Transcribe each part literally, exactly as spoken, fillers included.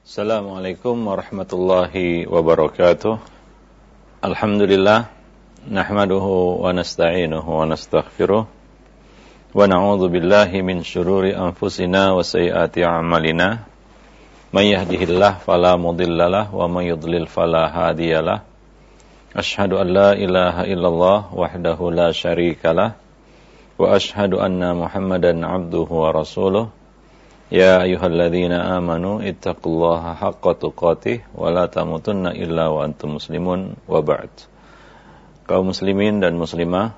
Assalamualaikum warahmatullahi wabarakatuh. Alhamdulillah, nahmaduhu wa nasta'inuhu wa nastaghfiruh wa na'udzu billahi min syururi anfusina wa sayyiati a'malina. May yahdihillahu fala mudhillalah wa may yudlil fala hadiyalah. Asyhadu an la ilaha illallah wahdahu la syarikalah wa asyhadu anna Muhammadan 'abduhu wa rasuluh. Ya ayyuhalladzina amanu ittaqullaha haqqa tuqatih wa la tamutunna illa wa antum muslimun wa ba'd. Kaum muslimin dan muslimah,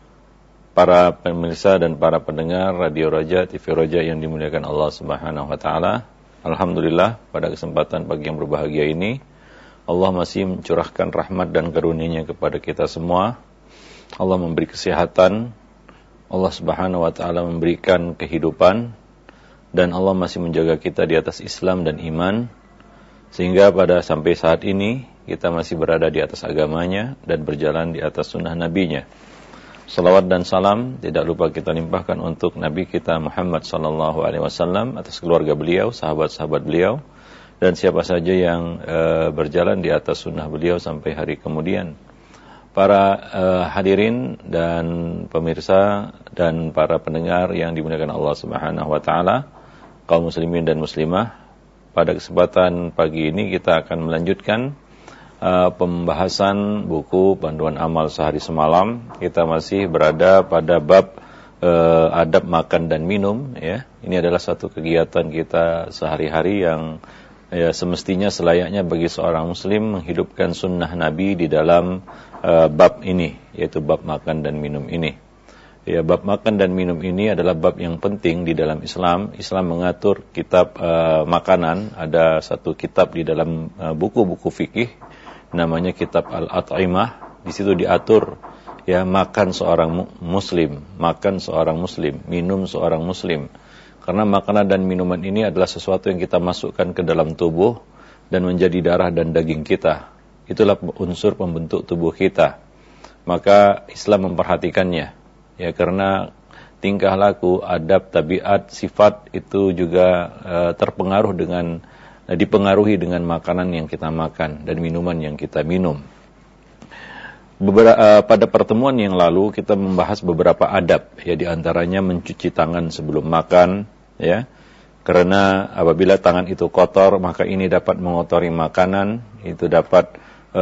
para pemirsa dan para pendengar Radio Raja, T V Raja yang dimuliakan Allah Subhanahu wa taala. Alhamdulillah, pada kesempatan pagi yang berbahagia ini Allah masih mencurahkan rahmat dan karunia-Nya kepada kita semua. Allah memberi kesehatan, Allah Subhanahu wa taala memberikan kehidupan, dan Allah masih menjaga kita di atas Islam dan iman, sehingga pada sampai saat ini kita masih berada di atas agamanya dan berjalan di atas sunnah nabinya. Salawat dan salam tidak lupa kita limpahkan untuk Nabi kita Muhammad sallallahu alaihi wasallam, atas keluarga beliau, sahabat-sahabat beliau, dan siapa saja yang uh, berjalan di atas sunnah beliau sampai hari kemudian. Para uh, hadirin dan pemirsa dan para pendengar yang dimuliakan Allah Subhanahu wa taala, kaum muslimin dan muslimah, pada kesempatan pagi ini kita akan melanjutkan uh, pembahasan buku Panduan Amal Sehari Semalam. Kita masih berada pada bab uh, adab makan dan minum, ya. Ini adalah satu kegiatan kita sehari-hari yang ya, semestinya selayaknya bagi seorang muslim menghidupkan sunnah Nabi di dalam uh, bab ini, yaitu bab makan dan minum ini. Ya, bab makan dan minum ini adalah bab yang penting di dalam Islam. Islam mengatur kitab uh, makanan. Ada satu kitab di dalam uh, buku-buku fikih, namanya kitab Al-At'imah. Di situ diatur ya makan seorang muslim, makan seorang muslim, minum seorang muslim. Karena makanan dan minuman ini adalah sesuatu yang kita masukkan ke dalam tubuh dan menjadi darah dan daging kita. Itulah unsur pembentuk tubuh kita. Maka Islam memperhatikannya. Ya, karena tingkah laku, adab, tabiat, sifat itu juga uh, terpengaruh dengan uh, dipengaruhi dengan makanan yang kita makan dan minuman yang kita minum. Beberapa, uh, pada pertemuan yang lalu kita membahas beberapa adab, ya, di antaranya mencuci tangan sebelum makan, ya. Karena apabila tangan itu kotor, maka ini dapat mengotori makanan, itu dapat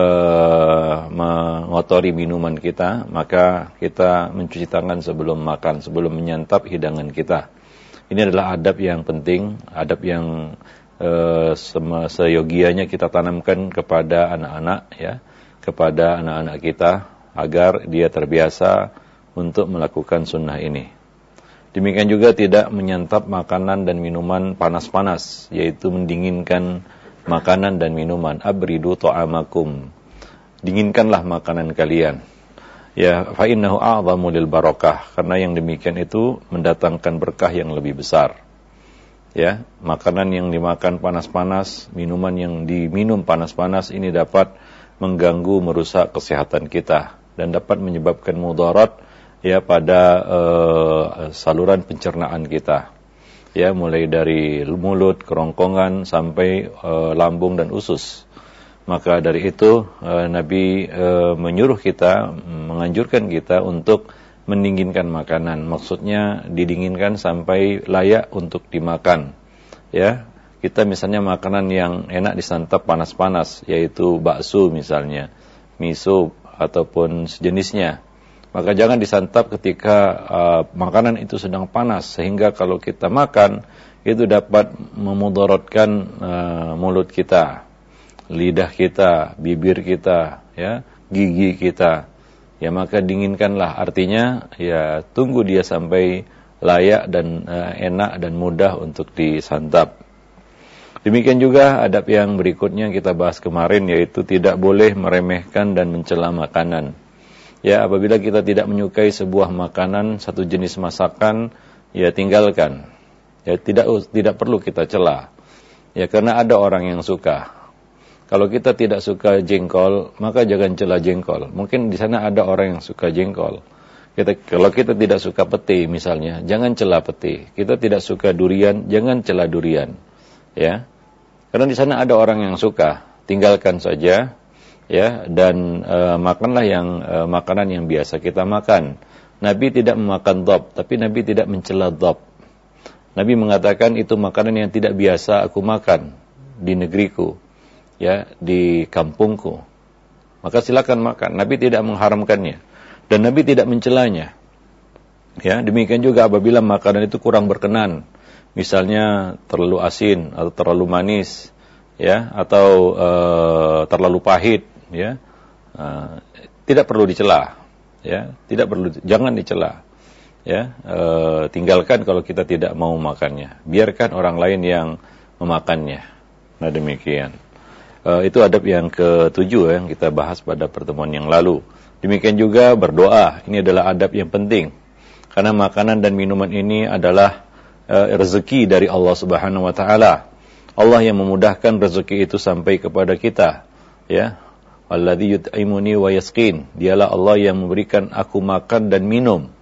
Uh, mengotori minuman kita. Maka kita mencuci tangan sebelum makan, sebelum menyantap hidangan kita. Ini adalah adab yang penting, adab yang uh, seyogianya kita tanamkan kepada anak-anak, ya, kepada anak-anak kita, agar dia terbiasa untuk melakukan sunnah ini. Demikian juga tidak menyantap makanan dan minuman panas-panas, yaitu mendinginkan makanan dan minuman. Abridu ta'amakum, dinginkanlah makanan kalian. Ya, fa innahu a'zamu lil barakah, karena yang demikian itu mendatangkan berkah yang lebih besar. Ya, makanan yang dimakan panas-panas, minuman yang diminum panas-panas ini dapat mengganggu, merusak kesehatan kita dan dapat menyebabkan mudarat, ya, pada uh, saluran pencernaan kita. Ya, mulai dari mulut, kerongkongan sampai uh, lambung dan usus. Maka dari itu uh, Nabi uh, menyuruh kita, menganjurkan kita untuk mendinginkan makanan. Maksudnya didinginkan sampai layak untuk dimakan. Ya, kita misalnya makanan yang enak disantap panas-panas, yaitu bakso misalnya, miso ataupun sejenisnya. Maka jangan disantap ketika uh, makanan itu sedang panas, sehingga kalau kita makan itu dapat memudaratkan uh, mulut kita, lidah kita, bibir kita, ya, gigi kita. Ya, maka dinginkanlah, artinya ya tunggu dia sampai layak dan uh, enak dan mudah untuk disantap. Demikian juga adab yang berikutnya kita bahas kemarin, yaitu tidak boleh meremehkan dan mencela makanan. Ya, apabila kita tidak menyukai sebuah makanan, satu jenis masakan, ya tinggalkan. Ya, tidak tidak perlu kita cela. Ya, karena ada orang yang suka. Kalau kita tidak suka jengkol, maka jangan cela jengkol. Mungkin di sana ada orang yang suka jengkol. Kita, kalau kita tidak suka pete misalnya, jangan cela pete. Kita tidak suka durian, jangan cela durian. Ya. Karena di sana ada orang yang suka, tinggalkan saja, ya, dan e, makanlah yang e, makanan yang biasa kita makan. Nabi tidak memakan dhab, tapi Nabi tidak mencela dhab. Nabi mengatakan itu makanan yang tidak biasa aku makan di negeriku, ya, di kampungku. Maka silakan makan. Nabi tidak mengharamkannya dan Nabi tidak mencelanya. Ya, demikian juga apabila makanan itu kurang berkenan, misalnya terlalu asin atau terlalu manis, ya, atau e, terlalu pahit, ya, e, tidak perlu dicela, ya, tidak perlu, jangan dicela, ya, e, tinggalkan kalau kita tidak mau makannya, biarkan orang lain yang memakannya. Nah demikian. E, itu adab yang ketujuh yang kita bahas pada pertemuan yang lalu. Demikian juga berdoa, ini adalah adab yang penting, karena makanan dan minuman ini adalah rezeki dari Allah Subhanahu wa taala. Allah yang memudahkan rezeki itu sampai kepada kita, ya. Alladzi yut'imuni wa yasqin. Dialah Allah yang memberikan aku makan dan minum.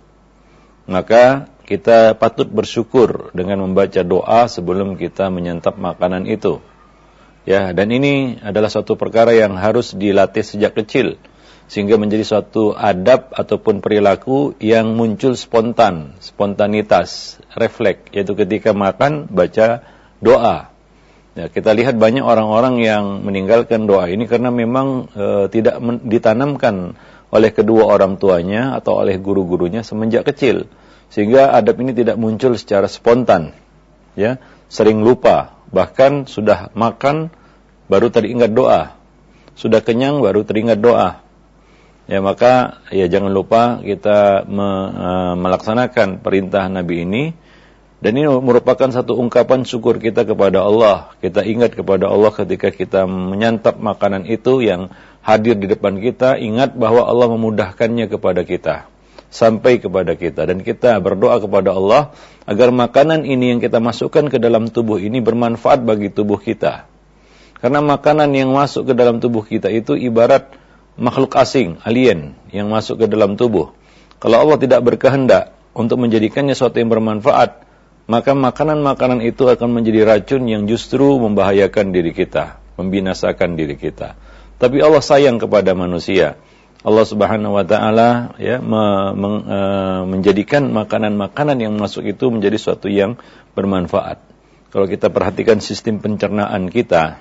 Maka kita patut bersyukur dengan membaca doa sebelum kita menyantap makanan itu. Ya, dan ini adalah suatu perkara yang harus dilatih sejak kecil, sehingga menjadi suatu adab ataupun perilaku yang muncul spontan, spontanitas, refleks, yaitu ketika makan baca doa. Ya, kita lihat banyak orang-orang yang meninggalkan doa ini karena memang e, tidak men- ditanamkan oleh kedua orang tuanya atau oleh guru-gurunya semenjak kecil, sehingga adab ini tidak muncul secara spontan. Ya, sering lupa, bahkan sudah makan baru teringat doa, sudah kenyang baru teringat doa. Ya, maka ya jangan lupa kita me, uh, melaksanakan perintah Nabi ini, dan ini merupakan satu ungkapan syukur kita kepada Allah. Kita ingat kepada Allah ketika kita menyantap makanan itu yang hadir di depan kita, ingat bahwa Allah memudahkannya kepada kita, sampai kepada kita, dan kita berdoa kepada Allah agar makanan ini yang kita masukkan ke dalam tubuh ini bermanfaat bagi tubuh kita. Karena makanan yang masuk ke dalam tubuh kita itu ibarat makhluk asing, alien, yang masuk ke dalam tubuh. Kalau Allah tidak berkehendak untuk menjadikannya sesuatu yang bermanfaat, maka makanan-makanan itu akan menjadi racun yang justru membahayakan diri kita, membinasakan diri kita. Tapi Allah sayang kepada manusia. Allah Subhanahu wa taala ya me, me, e, menjadikan makanan-makanan yang masuk itu menjadi sesuatu yang bermanfaat. Kalau kita perhatikan sistem pencernaan kita,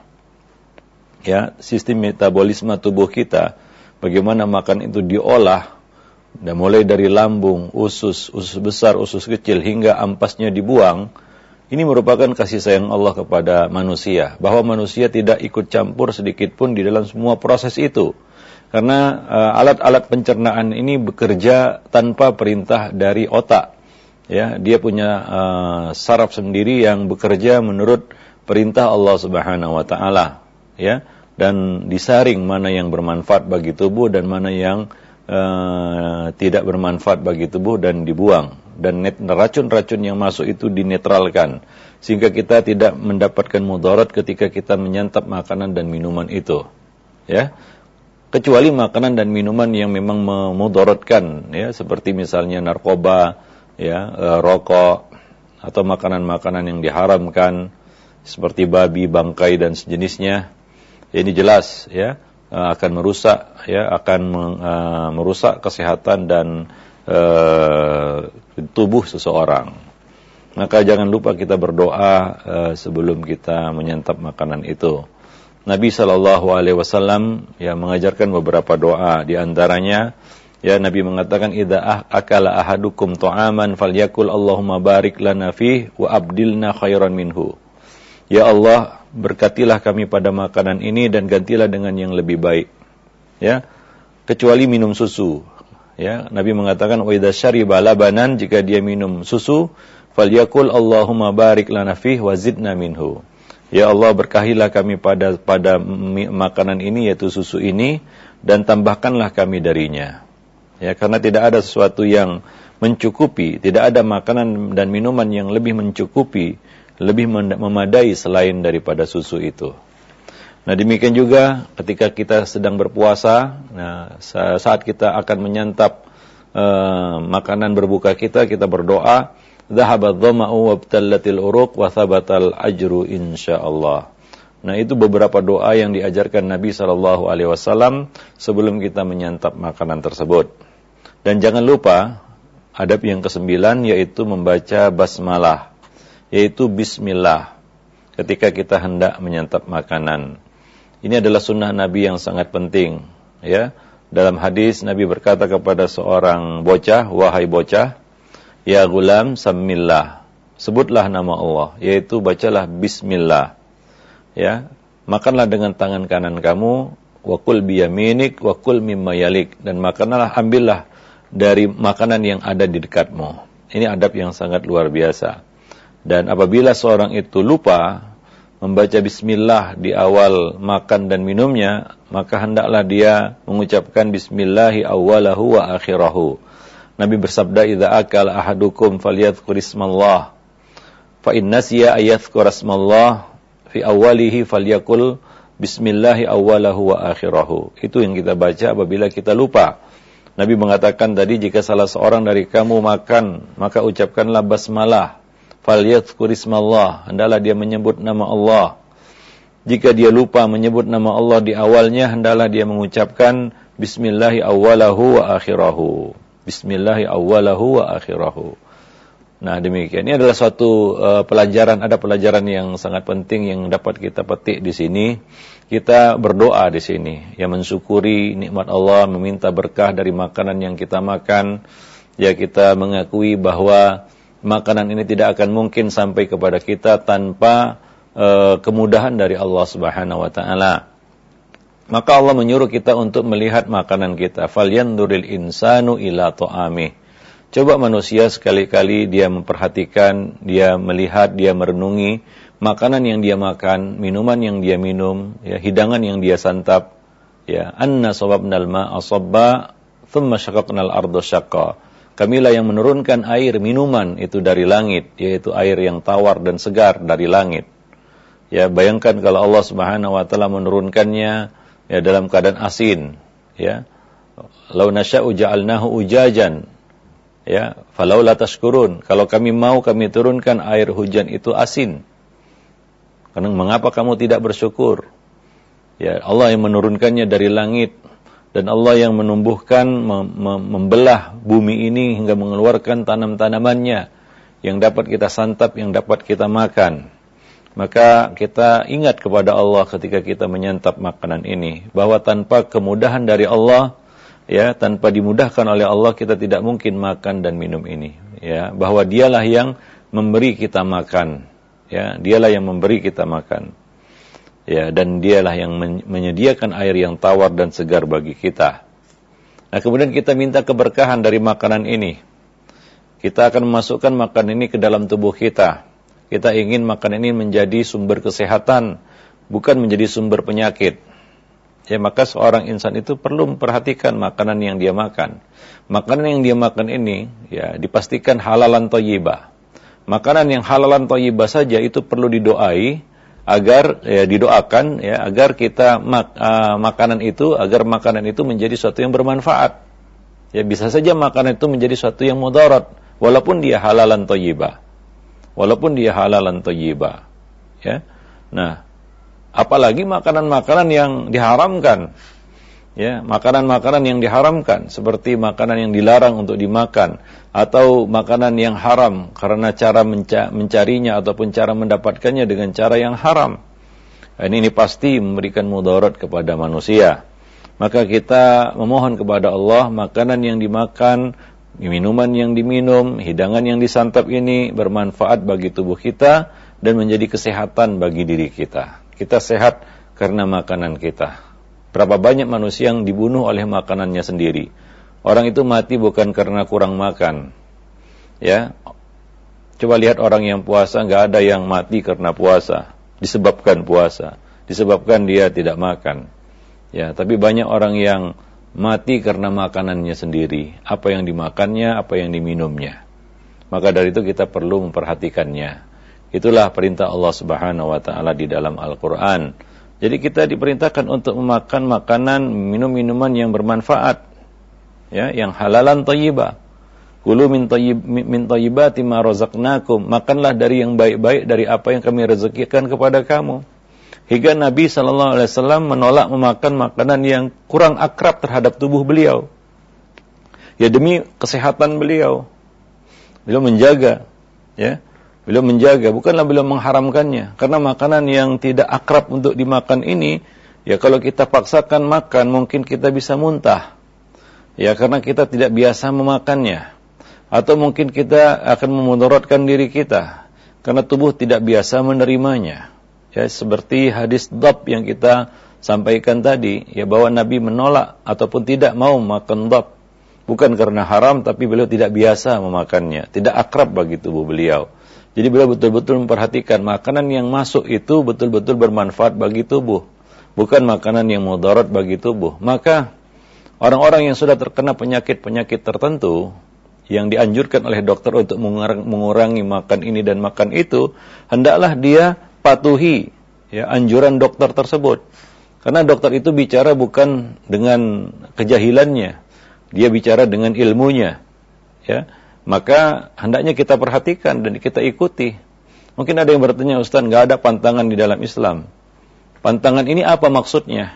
ya, sistem metabolisme tubuh kita, bagaimana makan itu diolah, dan mulai dari lambung, usus, usus besar, usus kecil, hingga ampasnya dibuang. Ini merupakan kasih sayang Allah kepada manusia, bahwa manusia tidak ikut campur sedikit pun di dalam semua proses itu. Karena uh, alat-alat pencernaan ini bekerja tanpa perintah dari otak. Ya, dia punya uh, saraf sendiri yang bekerja menurut perintah Allah Subhanahu wa taala, ya. Dan disaring mana yang bermanfaat bagi tubuh dan mana yang uh, tidak bermanfaat bagi tubuh dan dibuang. Dan net, racun-racun yang masuk itu dinetralkan, sehingga kita tidak mendapatkan mudarat ketika kita menyantap makanan dan minuman itu, ya. Kecuali makanan dan minuman yang memang memudaratkan, ya, seperti misalnya narkoba, ya, uh, rokok, atau makanan-makanan yang diharamkan seperti babi, bangkai dan sejenisnya. Ini jelas, ya, akan merusak, ya, akan uh, merusak kesehatan dan uh, tubuh seseorang. Maka jangan lupa kita berdoa uh, sebelum kita menyantap makanan itu. Nabi Shallallahu Alaihi Wasallam ya mengajarkan beberapa doa, di antaranya ya Nabi mengatakan, idza akala ahadukum ta'aman falyakul Allahumma barik lana fih wa abdilna khairan minhu. Ya Allah, berkatilah kami pada makanan ini dan gantilah dengan yang lebih baik. Ya, kecuali minum susu. Ya, Nabi mengatakan wa idza syariba labanan, jika dia minum susu, falyakul Allahumma barik lana fih wa zidna minhu. Ya Allah, berkahilah kami pada pada makanan ini, yaitu susu ini, dan tambahkanlah kami darinya. Ya, karena tidak ada sesuatu yang mencukupi, tidak ada makanan dan minuman yang lebih mencukupi, lebih memadai selain daripada susu itu. Nah, demikian juga ketika kita sedang berpuasa, nah, saat kita akan menyantap uh, makanan berbuka kita, kita berdoa, dhahabat dhama'u wabtallatil uruq wa thabatal ajru insyaallah. Nah, itu beberapa doa yang diajarkan Nabi shallallahu alaihi wasallam sebelum kita menyantap makanan tersebut. Dan jangan lupa, adab yang kesembilan yaitu membaca basmalah, yaitu bismillah, ketika kita hendak menyantap makanan. Ini adalah sunnah Nabi yang sangat penting. Ya, dalam hadis Nabi berkata kepada seorang bocah, wahai bocah, ya gulam sammillah, sebutlah nama Allah, yaitu bacalah bismillah. Ya, makanlah dengan tangan kanan kamu, wa kul biyaminik, wa kul mimma yalik, dan makanlah, ambillah dari makanan yang ada di dekatmu. Ini adab yang sangat luar biasa. Dan apabila seorang itu lupa membaca bismillah di awal makan dan minumnya, maka hendaklah dia mengucapkan bismillahi awwalahu wa akhirahu. Nabi bersabda, idza akala ahadukum falyadhkur ismallah, fa in nasiya ayadhkur ismallah fi awwalihi falyakul bismillahi awwalahu wa akhirahu. Itu yang kita baca apabila kita lupa. Nabi mengatakan tadi, jika salah seorang dari kamu makan, maka ucapkanlah basmalah, falyadhkur ismallah, hendaklah dia menyebut nama Allah. Jika dia lupa menyebut nama Allah di awalnya, hendaklah dia mengucapkan bismillahi awwalahu wa akhirahu. Bismillahi awwalahu wa akhirahu. Nah, demikian. Ini adalah suatu uh, pelajaran, ada pelajaran yang sangat penting yang dapat kita petik di sini. Kita berdoa di sini, ya, mensyukuri nikmat Allah, meminta berkah dari makanan yang kita makan. Ya, kita mengakui bahwa makanan ini tidak akan mungkin sampai kepada kita tanpa uh, kemudahan dari Allah Subhanahu wa taala. Maka Allah menyuruh kita untuk melihat makanan kita. Falyanduril insanu ila ta'amih. Coba manusia sekali-kali dia memperhatikan, dia melihat, dia merenungi makanan yang dia makan, minuman yang dia minum, ya, hidangan yang dia santap. Ya, anna sababnal ma'a sabba, thumma syaqaqnal arda syaqqa. Kamilah yang menurunkan air minuman itu dari langit, yaitu air yang tawar dan segar dari langit. Ya, bayangkan kalau Allah Subhanahu wa taala menurunkannya ya dalam keadaan asin, ya. Lau nasya'u ja'alnahu ujajan. Ya, falaula tashkurun. Kalau kami mau, kami turunkan air hujan itu asin. Karena mengapa kamu tidak bersyukur? Ya, Allah yang menurunkannya dari langit, dan Allah yang menumbuhkan, mem- mem- membelah bumi ini hingga mengeluarkan tanam-tanamannya yang dapat kita santap, yang dapat kita makan. Maka kita ingat kepada Allah ketika kita menyantap makanan ini, bahwa tanpa kemudahan dari Allah, ya, tanpa dimudahkan oleh Allah, kita tidak mungkin makan dan minum ini. Ya, bahwa Dialah yang memberi kita makan. Ya, Dialah yang memberi kita makan. Ya, dan Dialah yang men- menyediakan air yang tawar dan segar bagi kita. Nah, kemudian kita minta keberkahan dari makanan ini. Kita akan memasukkan makanan ini ke dalam tubuh kita. Kita ingin makanan ini menjadi sumber kesehatan, bukan menjadi sumber penyakit. Ya, maka seorang insan itu perlu memperhatikan makanan yang dia makan. Makanan yang dia makan ini, ya, dipastikan halalan thayyibah. Makanan yang halalan thayyibah saja itu perlu didoai agar, ya, didoakan, ya, agar kita mak, uh, makanan itu, agar makanan itu menjadi sesuatu yang bermanfaat. Ya, bisa saja makanan itu menjadi sesuatu yang mudarat, walaupun dia halalan thayyibah. Walaupun dia halalan thayyibah. Ya. Nah, apalagi makanan-makanan yang diharamkan. Ya, makanan-makanan yang diharamkan seperti makanan yang dilarang untuk dimakan atau makanan yang haram karena cara menca- mencarinya ataupun cara mendapatkannya dengan cara yang haram. Ini, ini pasti memberikan mudarat kepada manusia. Maka kita memohon kepada Allah makanan yang dimakan, minuman yang diminum, hidangan yang disantap ini bermanfaat bagi tubuh kita dan menjadi kesehatan bagi diri kita. Kita sehat karena makanan kita. Berapa banyak manusia yang dibunuh oleh makanannya sendiri. Orang itu mati bukan karena kurang makan. Ya, coba lihat orang yang puasa, nggak ada yang mati karena puasa, disebabkan puasa, disebabkan dia tidak makan. Ya, tapi banyak orang yang mati karena makanannya sendiri. Apa yang dimakannya, apa yang diminumnya. Maka dari itu kita perlu memperhatikannya. Itulah perintah Allah Subhanahu wa taala di dalam Al-Qur'an. Jadi kita diperintahkan untuk memakan makanan, minum minuman yang bermanfaat. Ya, yang halalan thayyibah. Kulu min thayyib min thayyibati ma razaqnakum. Makanlah dari yang baik-baik dari apa yang kami rezekikan kepada kamu. hingga Nabi sallallahu alaihi wasallam menolak memakan makanan yang kurang akrab terhadap tubuh beliau. Ya demi kesehatan beliau. Beliau menjaga, ya. Beliau menjaga, bukanlah beliau mengharamkannya. Karena makanan yang tidak akrab untuk dimakan ini, ya kalau kita paksakan makan, mungkin kita bisa muntah. Ya karena kita tidak biasa memakannya. Atau mungkin kita akan memudaratkan diri kita. Karena tubuh tidak biasa menerimanya. Ya seperti hadis dhab yang kita sampaikan tadi, ya bahwa Nabi menolak ataupun tidak mau makan dhab. Bukan karena haram, tapi beliau tidak biasa memakannya. Tidak akrab bagi tubuh beliau. Jadi beliau betul-betul memperhatikan makanan yang masuk itu betul-betul bermanfaat bagi tubuh. Bukan makanan yang mudarat bagi tubuh. Maka orang-orang yang sudah terkena penyakit-penyakit tertentu, yang dianjurkan oleh dokter untuk mengurangi makan ini dan makan itu, hendaklah dia patuhi ya, anjuran dokter tersebut. Karena dokter itu bicara bukan dengan kejahilannya. Dia bicara dengan ilmunya. Ya. Maka hendaknya kita perhatikan dan kita ikuti. Mungkin ada yang bertanya, Ustaz, nggak ada pantangan di dalam Islam. Pantangan ini apa maksudnya?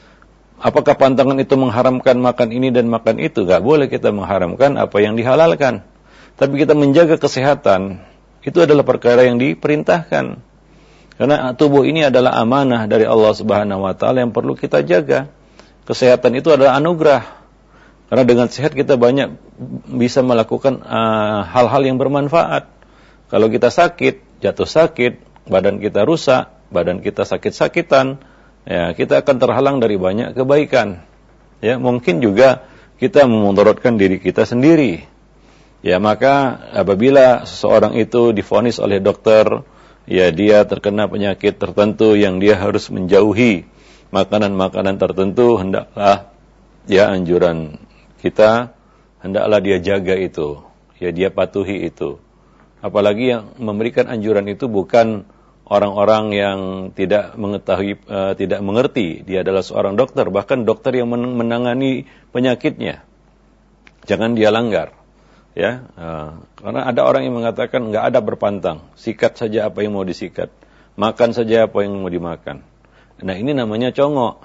Apakah pantangan itu mengharamkan makan ini dan makan itu? Nggak boleh kita mengharamkan apa yang dihalalkan. Tapi kita menjaga kesehatan, itu adalah perkara yang diperintahkan. Karena tubuh ini adalah amanah dari Allah Subhanahu wa taala yang perlu kita jaga. Kesehatan itu adalah anugerah. Karena dengan sehat kita banyak bisa melakukan uh, hal-hal yang bermanfaat. Kalau kita sakit, jatuh sakit, badan kita rusak, badan kita sakit-sakitan, ya kita akan terhalang dari banyak kebaikan. Ya, mungkin juga kita memudaratkan diri kita sendiri. Ya, maka apabila seseorang itu divonis oleh dokter, ya dia terkena penyakit tertentu yang dia harus menjauhi makanan-makanan tertentu, hendaklah ya anjuran kita, hendaklah dia jaga itu, ya dia patuhi itu. Apalagi yang memberikan anjuran itu bukan orang-orang yang tidak mengetahui, uh, tidak mengerti. Dia adalah seorang dokter, bahkan dokter yang menangani penyakitnya. Jangan dia langgar, ya. Uh, karena ada orang yang mengatakan nggak ada berpantang, sikat saja apa yang mau disikat, makan saja apa yang mau dimakan. Nah ini namanya congok,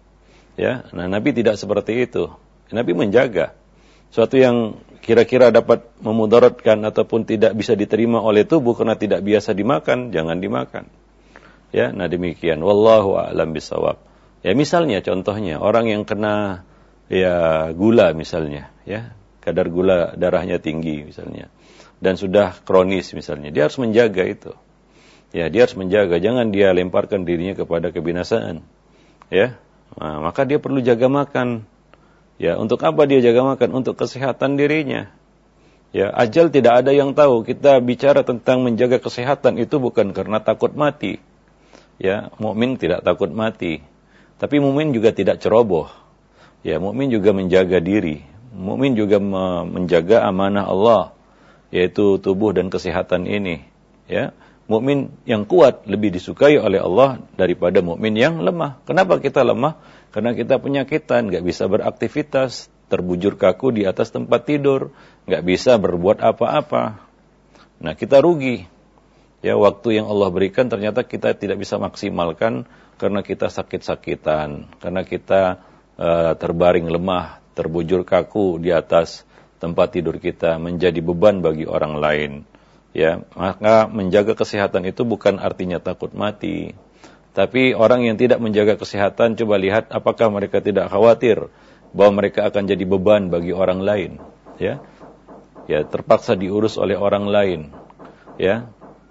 ya. Nah Nabi tidak seperti itu. Nabi menjaga suatu yang kira-kira dapat memudaratkan ataupun tidak bisa diterima oleh tubuh karena tidak biasa dimakan, jangan dimakan. Ya, nah demikian. Wallahu a'lam bishawab. Ya misalnya contohnya orang yang kena ya gula misalnya, ya kadar gula darahnya tinggi misalnya, dan sudah kronis misalnya, dia harus menjaga itu. Ya, dia harus menjaga, jangan dia lemparkan dirinya kepada kebinasaan. Ya, nah, maka dia perlu jaga makan. Ya, untuk apa dia jaga makan? Untuk kesehatan dirinya. Ya, ajal tidak ada yang tahu. Kita bicara tentang menjaga kesehatan itu bukan karena takut mati. Ya, mukmin tidak takut mati. Tapi mukmin juga tidak ceroboh. Ya, mukmin juga menjaga diri. Mukmin juga menjaga amanah Allah, yaitu tubuh dan kesehatan ini. Ya, mukmin yang kuat lebih disukai oleh Allah daripada mukmin yang lemah. Kenapa kita lemah? Karena kita penyakitan, nggak bisa beraktivitas, terbujur kaku di atas tempat tidur, nggak bisa berbuat apa-apa. Nah, kita rugi. Ya, waktu yang Allah berikan ternyata kita tidak bisa maksimalkan karena kita sakit-sakitan, karena kita uh, terbaring lemah, terbujur kaku di atas tempat tidur kita, menjadi beban bagi orang lain. Ya, maka menjaga kesehatan itu bukan artinya takut mati. Tapi orang yang tidak menjaga kesehatan, coba lihat apakah mereka tidak khawatir bahwa mereka akan jadi beban bagi orang lain, ya, ya terpaksa diurus oleh orang lain, ya,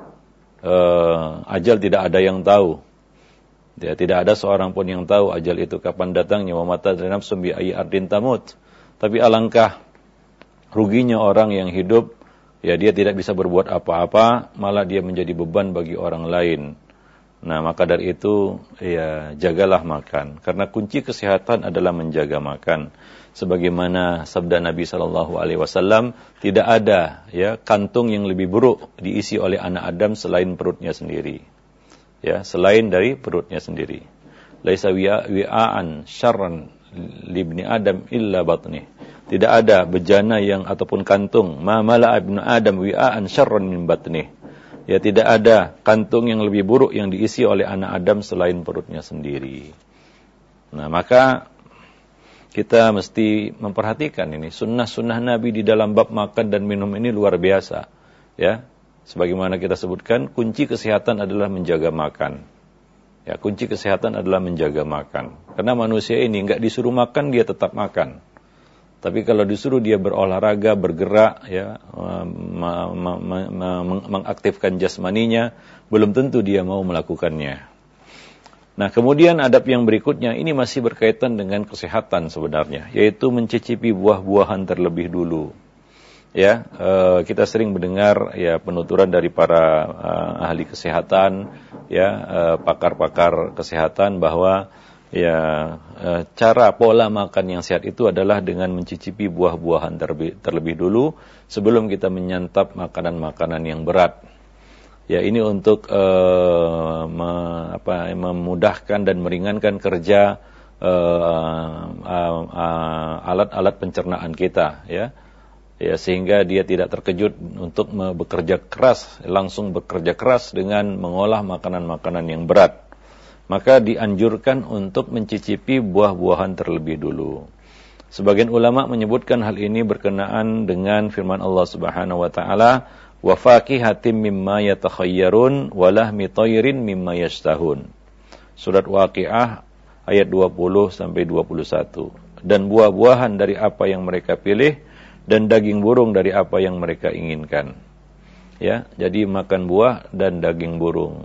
e, ajal tidak ada yang tahu, ya tidak ada seorang pun yang tahu ajal itu kapan datangnya. Wa ma tadri nafsun bi ayyi ardin tamut. Tapi alangkah ruginya orang yang hidup, ya dia tidak bisa berbuat apa-apa, malah dia menjadi beban bagi orang lain. Nah, maka dari itu, ya, jagalah makan. Karena kunci kesehatan adalah menjaga makan. Sebagaimana sabda Nabi shallallahu alaihi wasallam, tidak ada, ya, kantung yang lebih buruk diisi oleh anak Adam selain perutnya sendiri. Ya, selain dari perutnya sendiri. Laisa wi'a'an syarran libni Adam illa batnih. Tidak ada bejana yang ataupun kantung. Ma mala ibnu Adam wi'a'an syarran min batnih. Ya, tidak ada kantung yang lebih buruk yang diisi oleh anak Adam selain perutnya sendiri. Nah, maka kita mesti memperhatikan ini sunnah-sunnah Nabi di dalam bab makan dan minum ini luar biasa. Ya, sebagaimana kita sebutkan, kunci kesehatan adalah menjaga makan. Ya, kunci kesehatan adalah menjaga makan. Karena manusia ini nggak disuruh makan, dia tetap makan. Tapi kalau disuruh dia berolahraga, bergerak, ya, ma- ma- ma- ma- mengaktifkan jasmaninya, belum tentu dia mau melakukannya. Nah, kemudian adab yang berikutnya ini masih berkaitan dengan kesehatan sebenarnya, yaitu mencicipi buah-buahan terlebih dulu. Ya, uh, kita sering mendengar ya penuturan dari para uh, ahli kesehatan, ya, uh, pakar-pakar kesehatan bahwa ya uh, cara pola makan yang sehat itu adalah dengan mencicipi buah-buahan terlebih, terlebih dulu sebelum kita menyantap makanan-makanan yang berat. Ya, ini untuk uh, me, apa, memudahkan dan meringankan kerja uh, uh, uh, alat-alat pencernaan kita, ya. Ya, sehingga dia tidak terkejut untuk bekerja keras, langsung bekerja keras dengan mengolah makanan-makanan yang berat. Maka dianjurkan untuk mencicipi buah-buahan terlebih dulu. Sebagian ulama menyebutkan hal ini berkenaan dengan firman Allah Subhanahu wa taala, wa faqihatin mimma yatakhayyarun wa lahmi thayrin mimma yashtahun. Surat Waqiah ayat dua puluh sampai dua puluh satu. Dan buah-buahan dari apa yang mereka pilih dan daging burung dari apa yang mereka inginkan. Ya, jadi makan buah dan daging burung.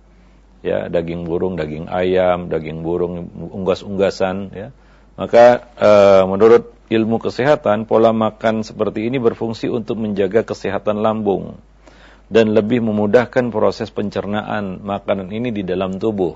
Ya, daging burung, daging ayam, daging burung, unggas-unggasan, ya. Maka uh, menurut ilmu kesehatan, pola makan seperti ini berfungsi untuk menjaga kesehatan lambung dan lebih memudahkan proses pencernaan makanan ini di dalam tubuh.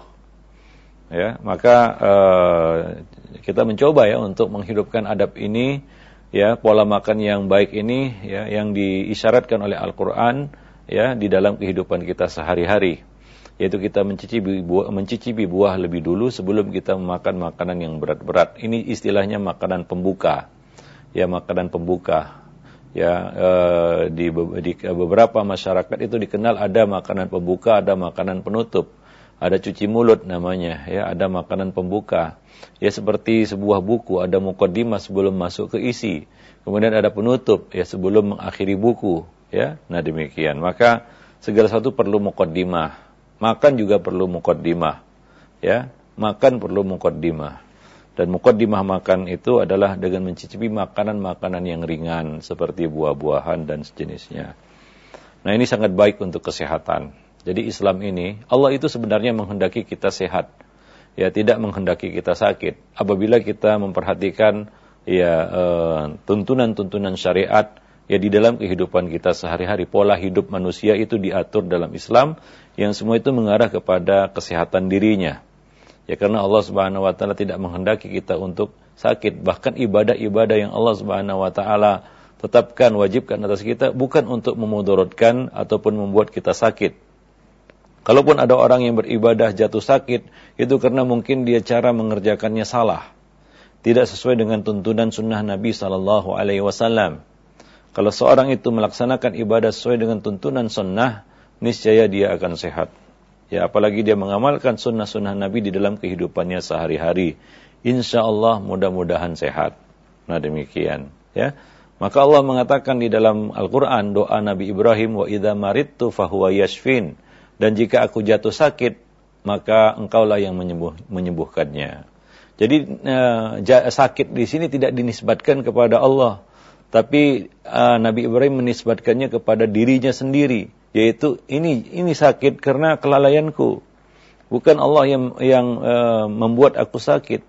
Ya, maka uh, kita mencoba ya untuk menghidupkan adab ini, ya, pola makan yang baik ini, ya, yang diisyaratkan oleh Al-Quran, ya, di dalam kehidupan kita sehari-hari. Yaitu kita mencicipi buah, mencicipi buah lebih dulu sebelum kita memakan makanan yang berat-berat. Ini istilahnya makanan pembuka. Ya, makanan pembuka. Ya, eh, di, di beberapa masyarakat itu dikenal ada makanan pembuka, ada makanan penutup. Ada cuci mulut namanya, ya, ada makanan pembuka. Ya, seperti sebuah buku, ada muqaddimah sebelum masuk ke isi. Kemudian ada penutup, ya, sebelum mengakhiri buku, ya. Nah, demikian. Maka segala sesuatu perlu muqaddimah. Makan juga perlu muqaddimah, ya. Makan perlu muqaddimah. Dan muqaddimah makan itu adalah dengan mencicipi makanan-makanan yang ringan seperti buah-buahan dan sejenisnya. Nah, ini sangat baik untuk kesehatan. Jadi Islam ini, Allah itu sebenarnya menghendaki kita sehat. Ya, tidak menghendaki kita sakit. Apabila kita memperhatikan ya uh, tuntunan-tuntunan syariat ya di dalam kehidupan kita sehari-hari, pola hidup manusia itu diatur dalam Islam yang semua itu mengarah kepada kesehatan dirinya. Ya, karena Allah Subhanahu wa taala tidak menghendaki kita untuk sakit. Bahkan ibadah-ibadah yang Allah Subhanahu wa taala tetapkan, wajibkan atas kita bukan untuk memudaratkan ataupun membuat kita sakit. Kalaupun ada orang yang beribadah jatuh sakit, itu karena mungkin dia cara mengerjakannya salah. Tidak sesuai dengan tuntunan sunnah Nabi sallallahu alaihi wasallam. Kalau seorang itu melaksanakan ibadah sesuai dengan tuntunan sunnah, niscaya dia akan sehat. Ya, apalagi dia mengamalkan sunnah-sunnah Nabi di dalam kehidupannya sehari-hari. Insya Allah mudah-mudahan sehat. Nah, demikian. Ya. Maka Allah mengatakan di dalam Al-Quran, doa Nabi Ibrahim, wa idza maridtu fahuwa yashfin. Dan jika aku jatuh sakit, maka engkaulah yang menyembuh, menyembuhkannya. Jadi uh, sakit di sini tidak dinisbatkan kepada Allah, tapi uh, Nabi Ibrahim menisbatkannya kepada dirinya sendiri, yaitu ini ini sakit karena kelalaianku, bukan Allah yang yang uh, membuat aku sakit.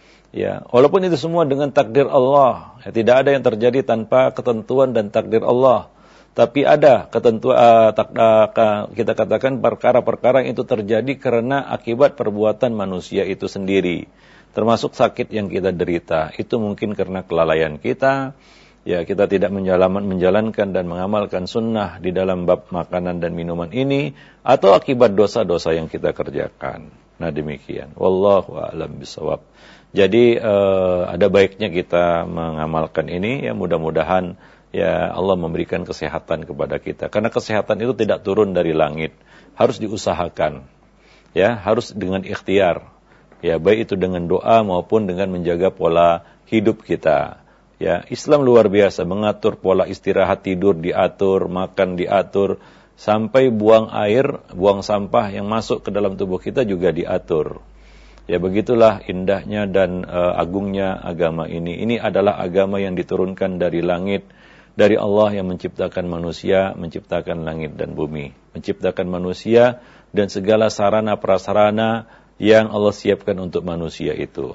Ya, walaupun itu semua dengan takdir Allah, ya, tidak ada yang terjadi tanpa ketentuan dan takdir Allah. Tapi ada ketentuan, uh, tak, uh, kita katakan perkara-perkara itu terjadi karena akibat perbuatan manusia itu sendiri. Termasuk sakit yang kita derita. Itu mungkin karena kelalaian kita. Ya, kita tidak menjalankan, menjalankan dan mengamalkan sunnah di dalam bab makanan dan minuman ini. Atau akibat dosa-dosa yang kita kerjakan. Nah, demikian. Wallahu a'lam bishawab. Jadi uh, ada baiknya kita mengamalkan ini. Ya, mudah-mudahan ya Allah memberikan kesehatan kepada kita. Karena kesehatan itu tidak turun dari langit, harus diusahakan. Ya, harus dengan ikhtiar. Ya, baik itu dengan doa maupun dengan menjaga pola hidup kita. Ya, Islam luar biasa, mengatur pola istirahat, tidur diatur, makan diatur, sampai buang air, buang sampah yang masuk ke dalam tubuh kita juga diatur. Ya, begitulah indahnya dan uh, agungnya agama ini. Ini adalah agama yang diturunkan dari langit, dari Allah yang menciptakan manusia, menciptakan langit dan bumi, menciptakan manusia dan segala sarana prasarana yang Allah siapkan untuk manusia itu.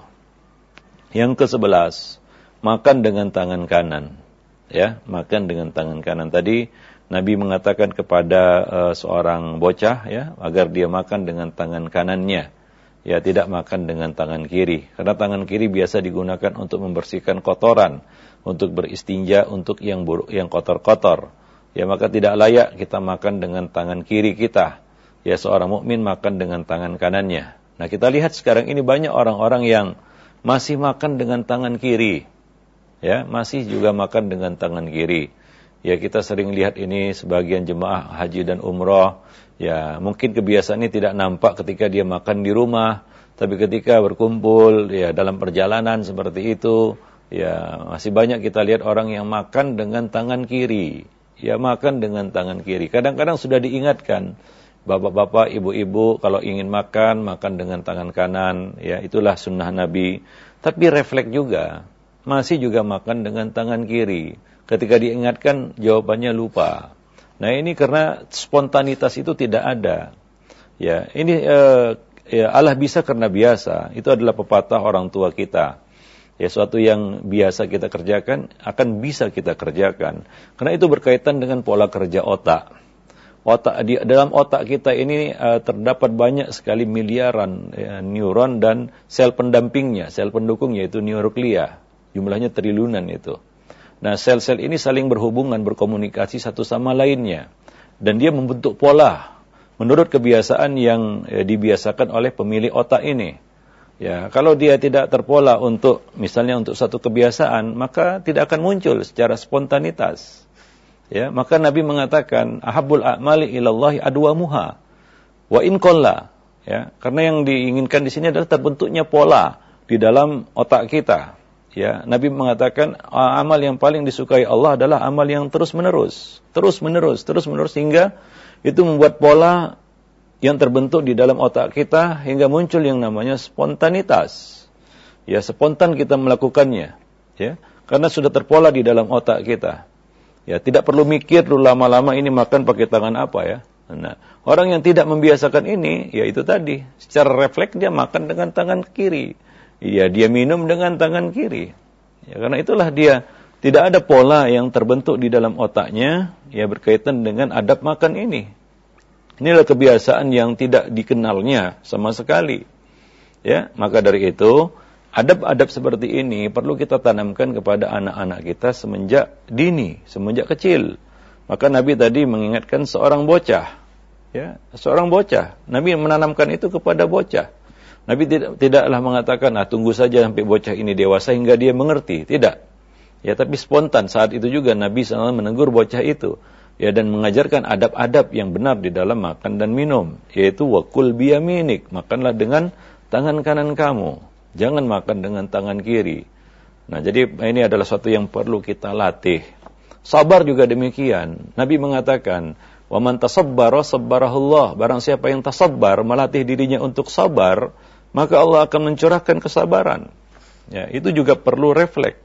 Yang kesebelas, makan dengan tangan kanan. Ya, makan dengan tangan kanan. Tadi Nabi mengatakan kepada uh, seorang bocah, ya, agar dia makan dengan tangan kanannya. Ya, tidak makan dengan tangan kiri. Karena tangan kiri biasa digunakan untuk membersihkan kotoran, untuk beristinja, untuk yang buruk, yang kotor-kotor. Ya, maka tidak layak kita makan dengan tangan kiri kita. Ya, seorang mukmin makan dengan tangan kanannya. Nah, kita lihat sekarang ini banyak orang-orang yang masih makan dengan tangan kiri. Ya, masih juga makan dengan tangan kiri. Ya, kita sering lihat ini sebagian jemaah haji dan umrah. Ya, mungkin kebiasaan ini tidak nampak ketika dia makan di rumah, tapi ketika berkumpul, ya, dalam perjalanan seperti itu, ya, masih banyak kita lihat orang yang makan dengan tangan kiri. Ya, makan dengan tangan kiri. Kadang-kadang sudah diingatkan, bapak-bapak, ibu-ibu, kalau ingin makan, makan dengan tangan kanan. Ya, itulah sunnah Nabi. Tapi refleks juga, masih juga makan dengan tangan kiri. Ketika diingatkan, jawabannya lupa. Nah, ini karena spontanitas itu tidak ada. Ya, ini eh, ya, Allah bisa karena biasa. Itu adalah pepatah orang tua kita. Ya, suatu yang biasa kita kerjakan akan bisa kita kerjakan. Karena itu berkaitan dengan pola kerja otak. Otak di dalam otak kita ini uh, terdapat banyak sekali miliaran ya, neuron dan sel pendampingnya, sel pendukung yaitu neuroglia. Jumlahnya triliunan itu. Nah, sel-sel ini saling berhubungan, berkomunikasi satu sama lainnya. Dan dia membentuk pola menurut kebiasaan yang ya, dibiasakan oleh pemilik otak ini. Ya, kalau dia tidak terpola untuk, misalnya untuk satu kebiasaan, maka tidak akan muncul secara spontanitas. Ya, maka Nabi mengatakan, ahabbul a'mali ilallahi adwamuha wa in qalla. Ya, karena yang diinginkan di sini adalah terbentuknya pola di dalam otak kita. Ya, Nabi mengatakan amal yang paling disukai Allah adalah amal yang terus-menerus, terus-menerus, terus-menerus hingga itu membuat pola yang terbentuk di dalam otak kita hingga muncul yang namanya spontanitas. Ya, spontan kita melakukannya, ya, karena sudah terpola di dalam otak kita. Ya, tidak perlu mikir dulu lama-lama ini makan pakai tangan apa ya. Nah, orang yang tidak membiasakan ini, ya itu tadi, secara refleks dia makan dengan tangan kiri. Ya, dia minum dengan tangan kiri. Ya, karena itulah dia tidak ada pola yang terbentuk di dalam otaknya, ya berkaitan dengan adab makan ini. Inilah kebiasaan yang tidak dikenalnya sama sekali. Ya, maka dari itu, adab-adab seperti ini perlu kita tanamkan kepada anak-anak kita semenjak dini, semenjak kecil. Maka Nabi tadi mengingatkan seorang bocah, ya, seorang bocah. Nabi menanamkan itu kepada bocah. Nabi tidak tidaklah mengatakan, "Ah, tunggu saja sampai bocah ini dewasa hingga dia mengerti." Tidak. Ya, tapi spontan saat itu juga Nabi shallallahu alaihi wasallam menegur bocah itu. Ya, dan mengajarkan adab-adab yang benar di dalam makan dan minum, yaitu wakul biyaminik, makanlah dengan tangan kanan kamu, jangan makan dengan tangan kiri. Nah, jadi ini adalah sesuatu yang perlu kita latih. Sabar juga demikian. Nabi mengatakan, "Wa man tasabbara sabbarahullah." Barang siapa yang tasabbar, melatih dirinya untuk sabar, maka Allah akan mencurahkan kesabaran. Ya, itu juga perlu refleks.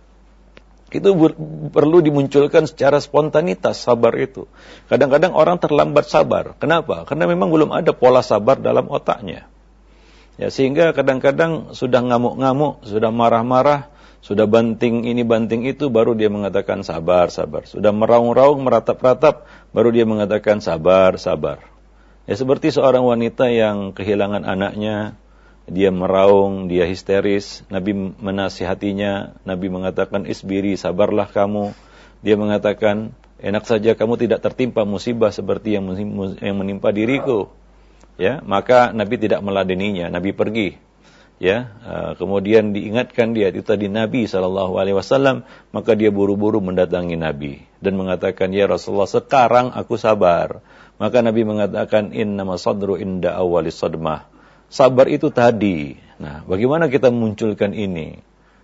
Itu ber, perlu dimunculkan secara spontanitas sabar itu. Kadang-kadang orang terlambat sabar. Kenapa? Karena memang belum ada pola sabar dalam otaknya. Ya, sehingga kadang-kadang sudah ngamuk-ngamuk, sudah marah-marah, sudah banting ini banting itu, baru dia mengatakan sabar, sabar. Sudah meraung-raung, meratap-ratap, baru dia mengatakan sabar, sabar. Ya, seperti seorang wanita yang kehilangan anaknya, dia meraung, dia histeris, Nabi menasihatinya, Nabi mengatakan isbiri, sabarlah kamu. Dia mengatakan, enak saja kamu tidak tertimpa musibah seperti yang yang menimpa diriku. Ya, maka Nabi tidak meladeninya, Nabi pergi. ya, uh, kemudian diingatkan dia itu tadi Nabi sallallahu alaihi wasallam, maka dia buru-buru mendatangi Nabi dan mengatakan, ya Rasulullah, sekarang aku sabar. Maka Nabi mengatakan, innama sadru inda awwalis sadmah. Sabar itu tadi. Nah, bagaimana kita memunculkan ini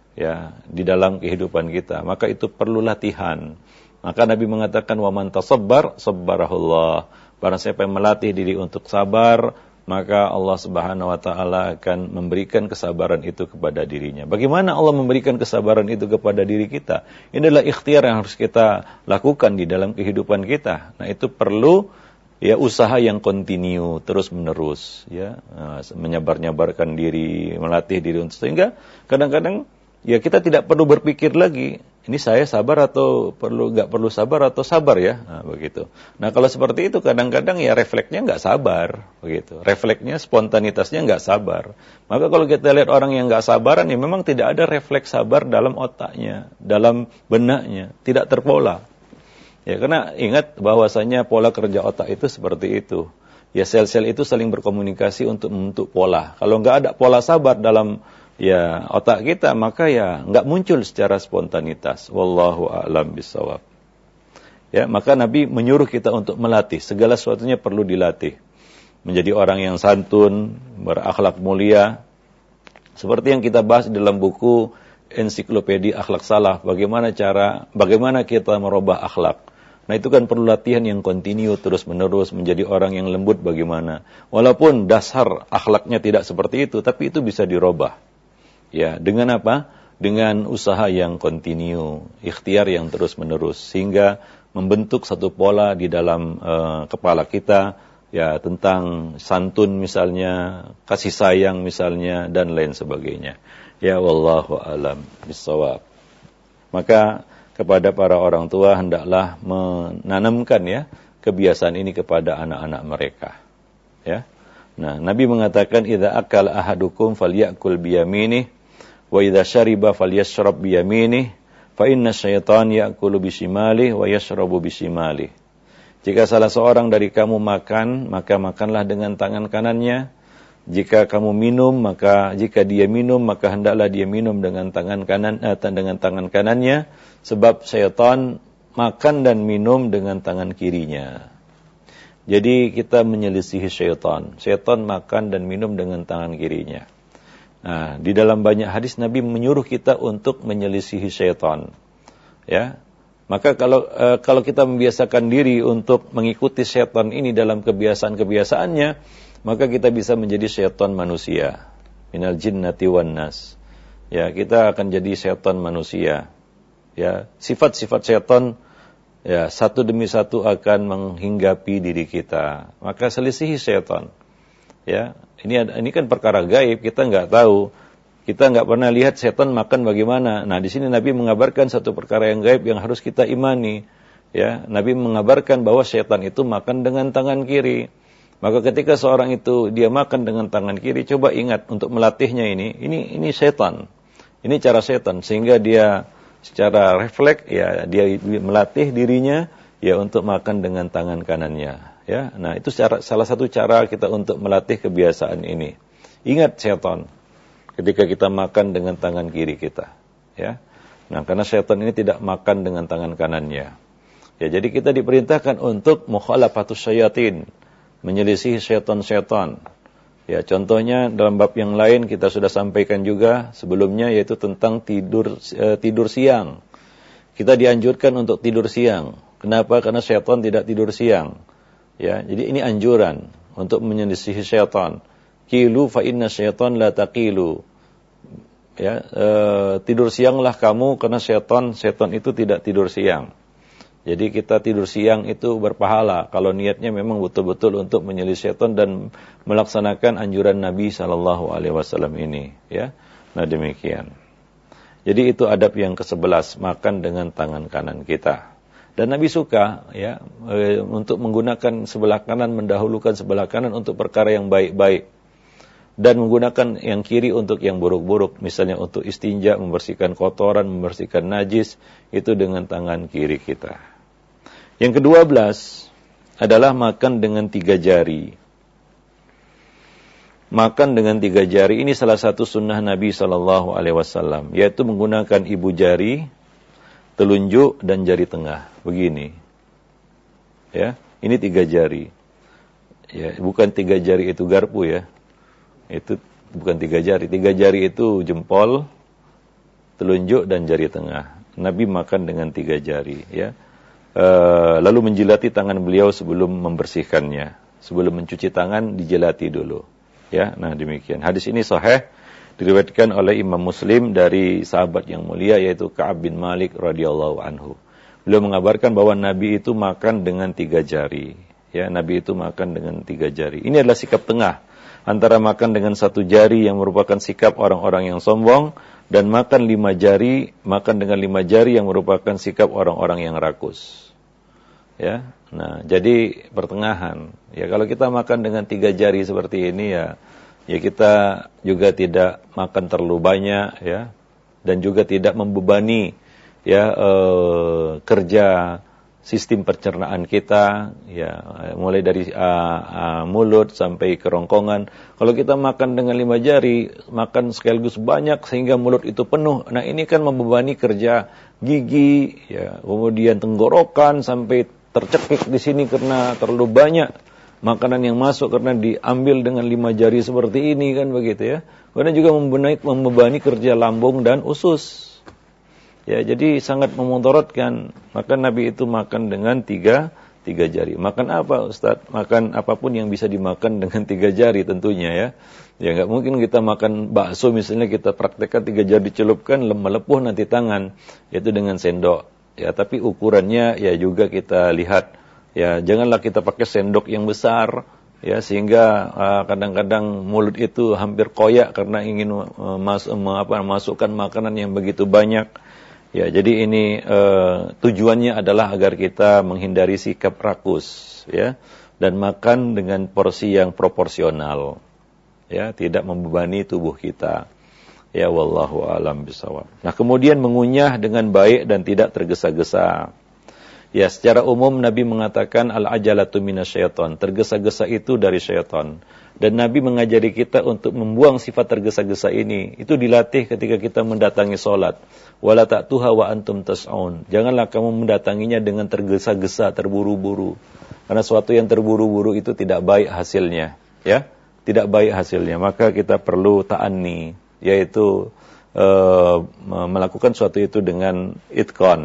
ya di dalam kehidupan kita? Maka itu perlu latihan. Maka Nabi mengatakan, wa man tasabbar sabbarahullah. Barang siapa yang melatih diri untuk sabar, maka Allah Subhanahu wa taala akan memberikan kesabaran itu kepada dirinya. Bagaimana Allah memberikan kesabaran itu kepada diri kita? Ini adalah ikhtiar yang harus kita lakukan di dalam kehidupan kita. Nah, itu perlu ya usaha yang kontinu, terus-menerus, ya, menyabar-nyabarkan diri, melatih diri untuk, sehingga kadang-kadang ya kita tidak perlu berpikir lagi, ini saya sabar atau perlu nggak perlu sabar atau sabar ya, nah, begitu. Nah, kalau seperti itu kadang-kadang ya refleksnya nggak sabar, begitu. Refleksnya, spontanitasnya nggak sabar. Maka kalau kita lihat orang yang nggak sabaran, ya memang tidak ada refleks sabar dalam otaknya, dalam benaknya, tidak terpola. Ya, karena ingat bahwasanya pola kerja otak itu seperti itu. Ya, sel-sel itu saling berkomunikasi untuk membentuk pola. Kalau nggak ada pola sabar dalam ya otak kita, maka ya nggak muncul secara spontanitas. Wallahu a'lam bishawab. Ya, maka Nabi menyuruh kita untuk melatih. Segala sesuatunya perlu dilatih. Menjadi orang yang santun, berakhlak mulia. Seperti yang kita bahas dalam buku Ensiklopedia Akhlak Salaf. Bagaimana cara, bagaimana kita merubah akhlak. Nah, itu kan perlu latihan yang kontinu, terus-menerus, menjadi orang yang lembut bagaimana. Walaupun dasar akhlaknya tidak seperti itu, tapi itu bisa dirubah. Ya, dengan apa? Dengan usaha yang kontinu, ikhtiar yang terus-menerus, sehingga membentuk satu pola di dalam uh, kepala kita, ya, tentang santun misalnya, kasih sayang misalnya, dan lain sebagainya. Ya, wallahu a'lam bishawab. Maka kepada para orang tua hendaklah menanamkan ya kebiasaan ini kepada anak-anak mereka. Ya. Nah, Nabi mengatakan, idza akala ahadukum falyakul biyaminih wa idza syariba falyashrab biyaminih fa inna syaitan ya'kulu bishimalihi wa yashrabu bishimalihi. Jika salah seorang dari kamu makan, maka makanlah dengan tangan kanannya. Jika kamu minum, maka jika dia minum, maka hendaklah dia minum dengan tangan kanan eh, dengan tangan kanannya, sebab syaitan makan dan minum dengan tangan kirinya. Jadi kita menyelisihi syaitan. Syaitan makan dan minum dengan tangan kirinya. Nah, di dalam banyak hadis Nabi menyuruh kita untuk menyelisihi syaitan. Ya. Maka kalau eh, kalau kita membiasakan diri untuk mengikuti syaitan ini dalam kebiasaan-kebiasaannya, maka kita bisa menjadi syaitan manusia. Minal jinnati wan nas. Ya, kita akan jadi syaitan manusia. Ya, sifat-sifat syaitan ya satu demi satu akan menghinggapi diri kita. Maka selisihi syaitan. Ya, ini ini kan perkara gaib, kita enggak tahu. Kita enggak pernah lihat syaitan makan bagaimana. Nah, di sini Nabi mengabarkan satu perkara yang gaib yang harus kita imani. Ya, Nabi mengabarkan bahwa syaitan itu makan dengan tangan kiri. Maka ketika seorang itu dia makan dengan tangan kiri, coba ingat untuk melatihnya ini, ini ini setan. Ini cara setan, sehingga dia secara refleks ya dia melatih dirinya ya untuk makan dengan tangan kanannya, ya. Nah, itu cara, salah satu cara kita untuk melatih kebiasaan ini. Ingat setan ketika kita makan dengan tangan kiri kita, ya. Nah, karena setan ini tidak makan dengan tangan kanannya. Ya, jadi kita diperintahkan untuk mukhalafatus syayatin, menyelisihi syaitan-syaitan. Ya, contohnya dalam bab yang lain kita sudah sampaikan juga sebelumnya, yaitu tentang tidur e, tidur siang. Kita dianjurkan untuk tidur siang. Kenapa? Karena syaitan tidak tidur siang. Ya, jadi ini anjuran untuk menyelisihi syaitan. Qilu fa inna syaitan la taqilu. Ya, e, tidur sianglah kamu karena syaitan syaitan itu tidak tidur siang. Jadi kita tidur siang itu berpahala kalau niatnya memang betul-betul untuk menyelisih syaitan dan melaksanakan anjuran Nabi sallallahu alaihi wasallam ini, ya. Nah, demikian. Jadi itu adab yang kesebelas, makan dengan tangan kanan kita. Dan Nabi suka ya e, untuk menggunakan sebelah kanan, mendahulukan sebelah kanan untuk perkara yang baik-baik. Dan menggunakan yang kiri untuk yang buruk-buruk, misalnya untuk istinja, membersihkan kotoran, membersihkan najis, itu dengan tangan kiri kita. Yang kedua belas adalah makan dengan tiga jari. makan dengan tiga jari. Ini salah satu sunnah Nabi Shallallahu Alaihi Wasallam, yaitu menggunakan ibu jari, telunjuk dan jari tengah. Begini, ya. Ini tiga jari. Ya, bukan tiga jari itu garpu ya. Itu bukan tiga jari. Tiga jari itu jempol, telunjuk dan jari tengah. Nabi makan dengan tiga jari, ya. E, lalu menjilati tangan beliau sebelum membersihkannya. Sebelum mencuci tangan dijilati dulu. Ya, nah demikian. Hadis ini sahih, diriwayatkan oleh Imam Muslim dari sahabat yang mulia yaitu Ka'ab bin Malik radhiyallahu anhu. Beliau mengabarkan bahwa Nabi itu makan dengan tiga jari. Ya, Nabi itu makan dengan tiga jari. Ini adalah sikap tengah antara makan dengan satu jari yang merupakan sikap orang-orang yang sombong dan makan lima jari, makan dengan lima jari yang merupakan sikap orang-orang yang rakus. Ya. Nah, jadi pertengahan. Ya, kalau kita makan dengan tiga jari seperti ini ya, ya kita juga tidak makan terlalu banyak ya, dan juga tidak membebani ya eh, kerja sistem pencernaan kita ya, mulai dari uh, uh, mulut sampai kerongkongan. Kalau kita makan dengan lima jari, makan sekaligus banyak sehingga mulut itu penuh. Nah, ini kan membebani kerja gigi ya, kemudian tenggorokan sampai tercekik di sini karena terlalu banyak makanan yang masuk karena diambil dengan lima jari seperti ini kan begitu ya. Kemudian juga membebani, membebani kerja lambung dan usus. Ya, jadi sangat memudaratkan. Maka Nabi itu makan dengan tiga tiga jari. Makan apa, Ustaz? Makan apapun yang bisa dimakan dengan tiga jari tentunya ya. Ya nggak mungkin kita makan bakso misalnya kita praktekkan tiga jari dicelupkan melepuh nanti tangan, yaitu dengan sendok. Ya, tapi ukurannya ya juga kita lihat. Ya, janganlah kita pakai sendok yang besar ya sehingga uh, kadang-kadang mulut itu hampir koyak karena ingin uh, mas, uh, apa, masukkan makanan yang begitu banyak. Ya, jadi ini uh, tujuannya adalah agar kita menghindari sikap rakus ya dan makan dengan porsi yang proporsional. Ya, tidak membebani tubuh kita. Ya, wallahu a'lam bishawab. Nah, kemudian mengunyah dengan baik dan tidak tergesa-gesa. Ya, secara umum Nabi mengatakan al-ajalatu minasyaiton. Tergesa-gesa itu dari syaitan. Dan Nabi mengajari kita untuk membuang sifat tergesa-gesa ini. Itu dilatih ketika kita mendatangi salat. Wala ta'tuha wa antum tas'un. Janganlah kamu mendatanginya dengan tergesa-gesa, terburu-buru. Karena sesuatu yang terburu-buru itu tidak baik hasilnya, ya. Tidak baik hasilnya. Maka kita perlu ta'anni, yaitu uh, melakukan sesuatu itu dengan itqan,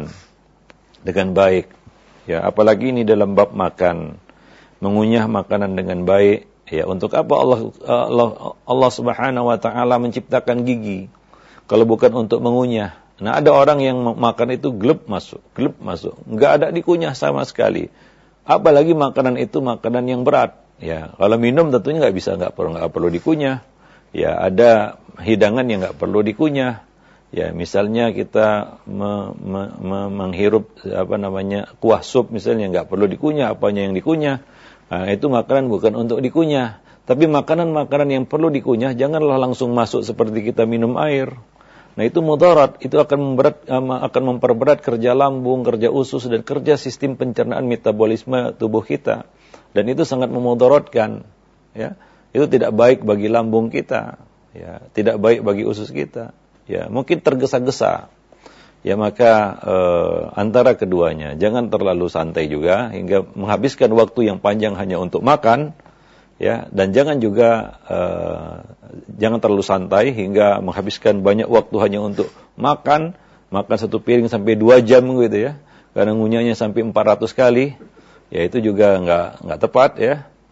dengan baik. Ya, apalagi ini dalam bab makan, mengunyah makanan dengan baik. Ya, untuk apa Allah Allah Allah Subhanahu wa taala menciptakan gigi kalau bukan untuk mengunyah? Nah, ada orang yang makan itu gleb masuk, gleb masuk, enggak ada dikunyah sama sekali. Apalagi makanan itu makanan yang berat. Ya, kalau minum tentunya enggak bisa, enggak perlu enggak perlu dikunyah. Ya, ada hidangan yang enggak perlu dikunyah. Ya, misalnya kita me, me, me, menghirup apa namanya kuah sup misalnya enggak perlu dikunyah, apanya yang dikunyah. Nah, itu makanan bukan untuk dikunyah. Tapi makanan-makanan yang perlu dikunyah janganlah langsung masuk seperti kita minum air. Nah, itu mudarat, itu akan memberat, akan memperberat kerja lambung, kerja usus dan kerja sistem pencernaan metabolisme tubuh kita. Dan itu sangat memudaratkan, ya. Itu tidak baik bagi lambung kita, ya, tidak baik bagi usus kita. Ya, mungkin tergesa-gesa. Ya, maka eh, antara keduanya jangan terlalu santai juga hingga menghabiskan waktu yang panjang hanya untuk makan, ya, dan jangan juga eh, jangan terlalu santai hingga menghabiskan banyak waktu hanya untuk makan, makan satu piring sampai dua jam gitu ya. Karena ngunyahnya sampai empat ratus kali, ya itu juga nggak nggak tepat ya.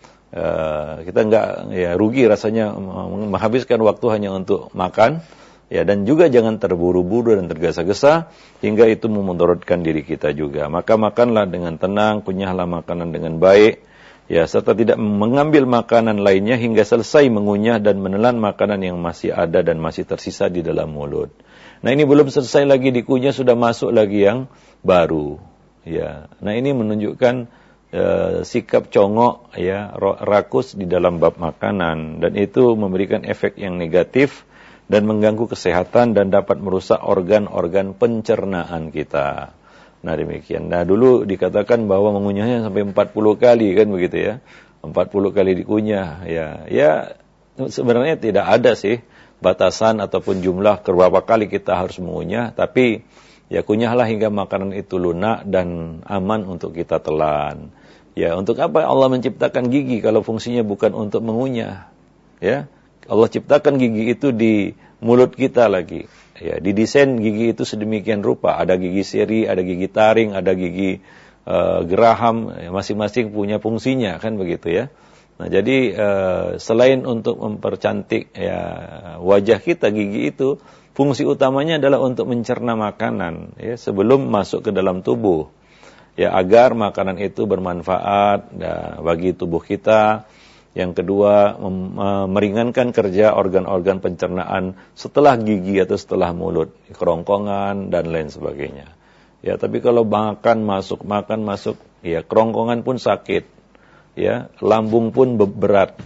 Eh, kita nggak ya rugi rasanya menghabiskan waktu hanya untuk makan. Ya, dan juga jangan terburu-buru dan tergesa-gesa hingga itu memudaratkan diri kita juga. Maka makanlah dengan tenang, kunyahlah makanan dengan baik, ya, serta tidak mengambil makanan lainnya hingga selesai mengunyah dan menelan makanan yang masih ada dan masih tersisa di dalam mulut. Nah, ini belum selesai lagi dikunyah sudah masuk lagi yang baru. Ya, nah ini menunjukkan uh, sikap congok, ya, rakus di dalam bab makanan, dan itu memberikan efek yang negatif dan mengganggu kesehatan dan dapat merusak organ-organ pencernaan kita. Nah, demikian. Nah, dulu dikatakan bahwa mengunyahnya sampai empat puluh kali kan begitu ya. empat puluh kali dikunyah. Ya, ya sebenarnya tidak ada sih batasan ataupun jumlah berapa kali kita harus mengunyah, tapi ya kunyahlah hingga makanan itu lunak dan aman untuk kita telan. Ya, untuk apa Allah menciptakan gigi kalau fungsinya bukan untuk mengunyah? Ya, Allah ciptakan gigi itu di mulut kita lagi. Ya, didesain gigi itu sedemikian rupa. Ada gigi seri, ada gigi taring, ada gigi uh, geraham. Ya, masing-masing punya fungsinya, kan begitu ya. Nah, jadi uh, selain untuk mempercantik ya wajah kita, gigi itu fungsi utamanya adalah untuk mencerna makanan ya sebelum masuk ke dalam tubuh. Ya, agar makanan itu bermanfaat ya, bagi tubuh kita. Yang kedua, mem- meringankan kerja organ-organ pencernaan setelah gigi atau setelah mulut, kerongkongan dan lain sebagainya. Ya, tapi kalau makan masuk, makan masuk, ya kerongkongan pun sakit. Ya, lambung pun berat,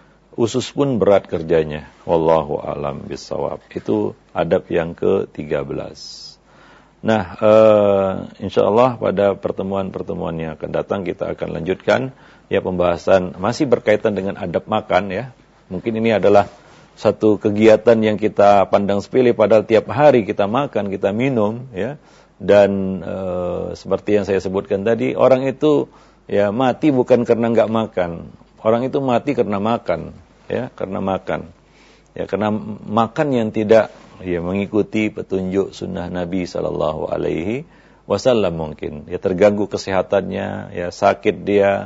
usus pun berat kerjanya. Wallahu a'lam bishawab. Itu adab yang ke tiga belas. Nah, uh, insyaallah pada pertemuan-pertemuan yang akan datang kita akan lanjutkan ya pembahasan masih berkaitan dengan adab makan ya. Mungkin ini adalah satu kegiatan yang kita pandang sepele padahal tiap hari kita makan, kita minum ya. Dan uh, seperti yang saya sebutkan tadi, orang itu ya mati bukan karena nggak makan. Orang itu mati karena makan, ya, karena makan. Ya, karena makan yang tidak ya mengikuti petunjuk sunnah Nabi sallallahu alaihi wasallam mungkin. Ya terganggu kesehatannya, ya sakit dia,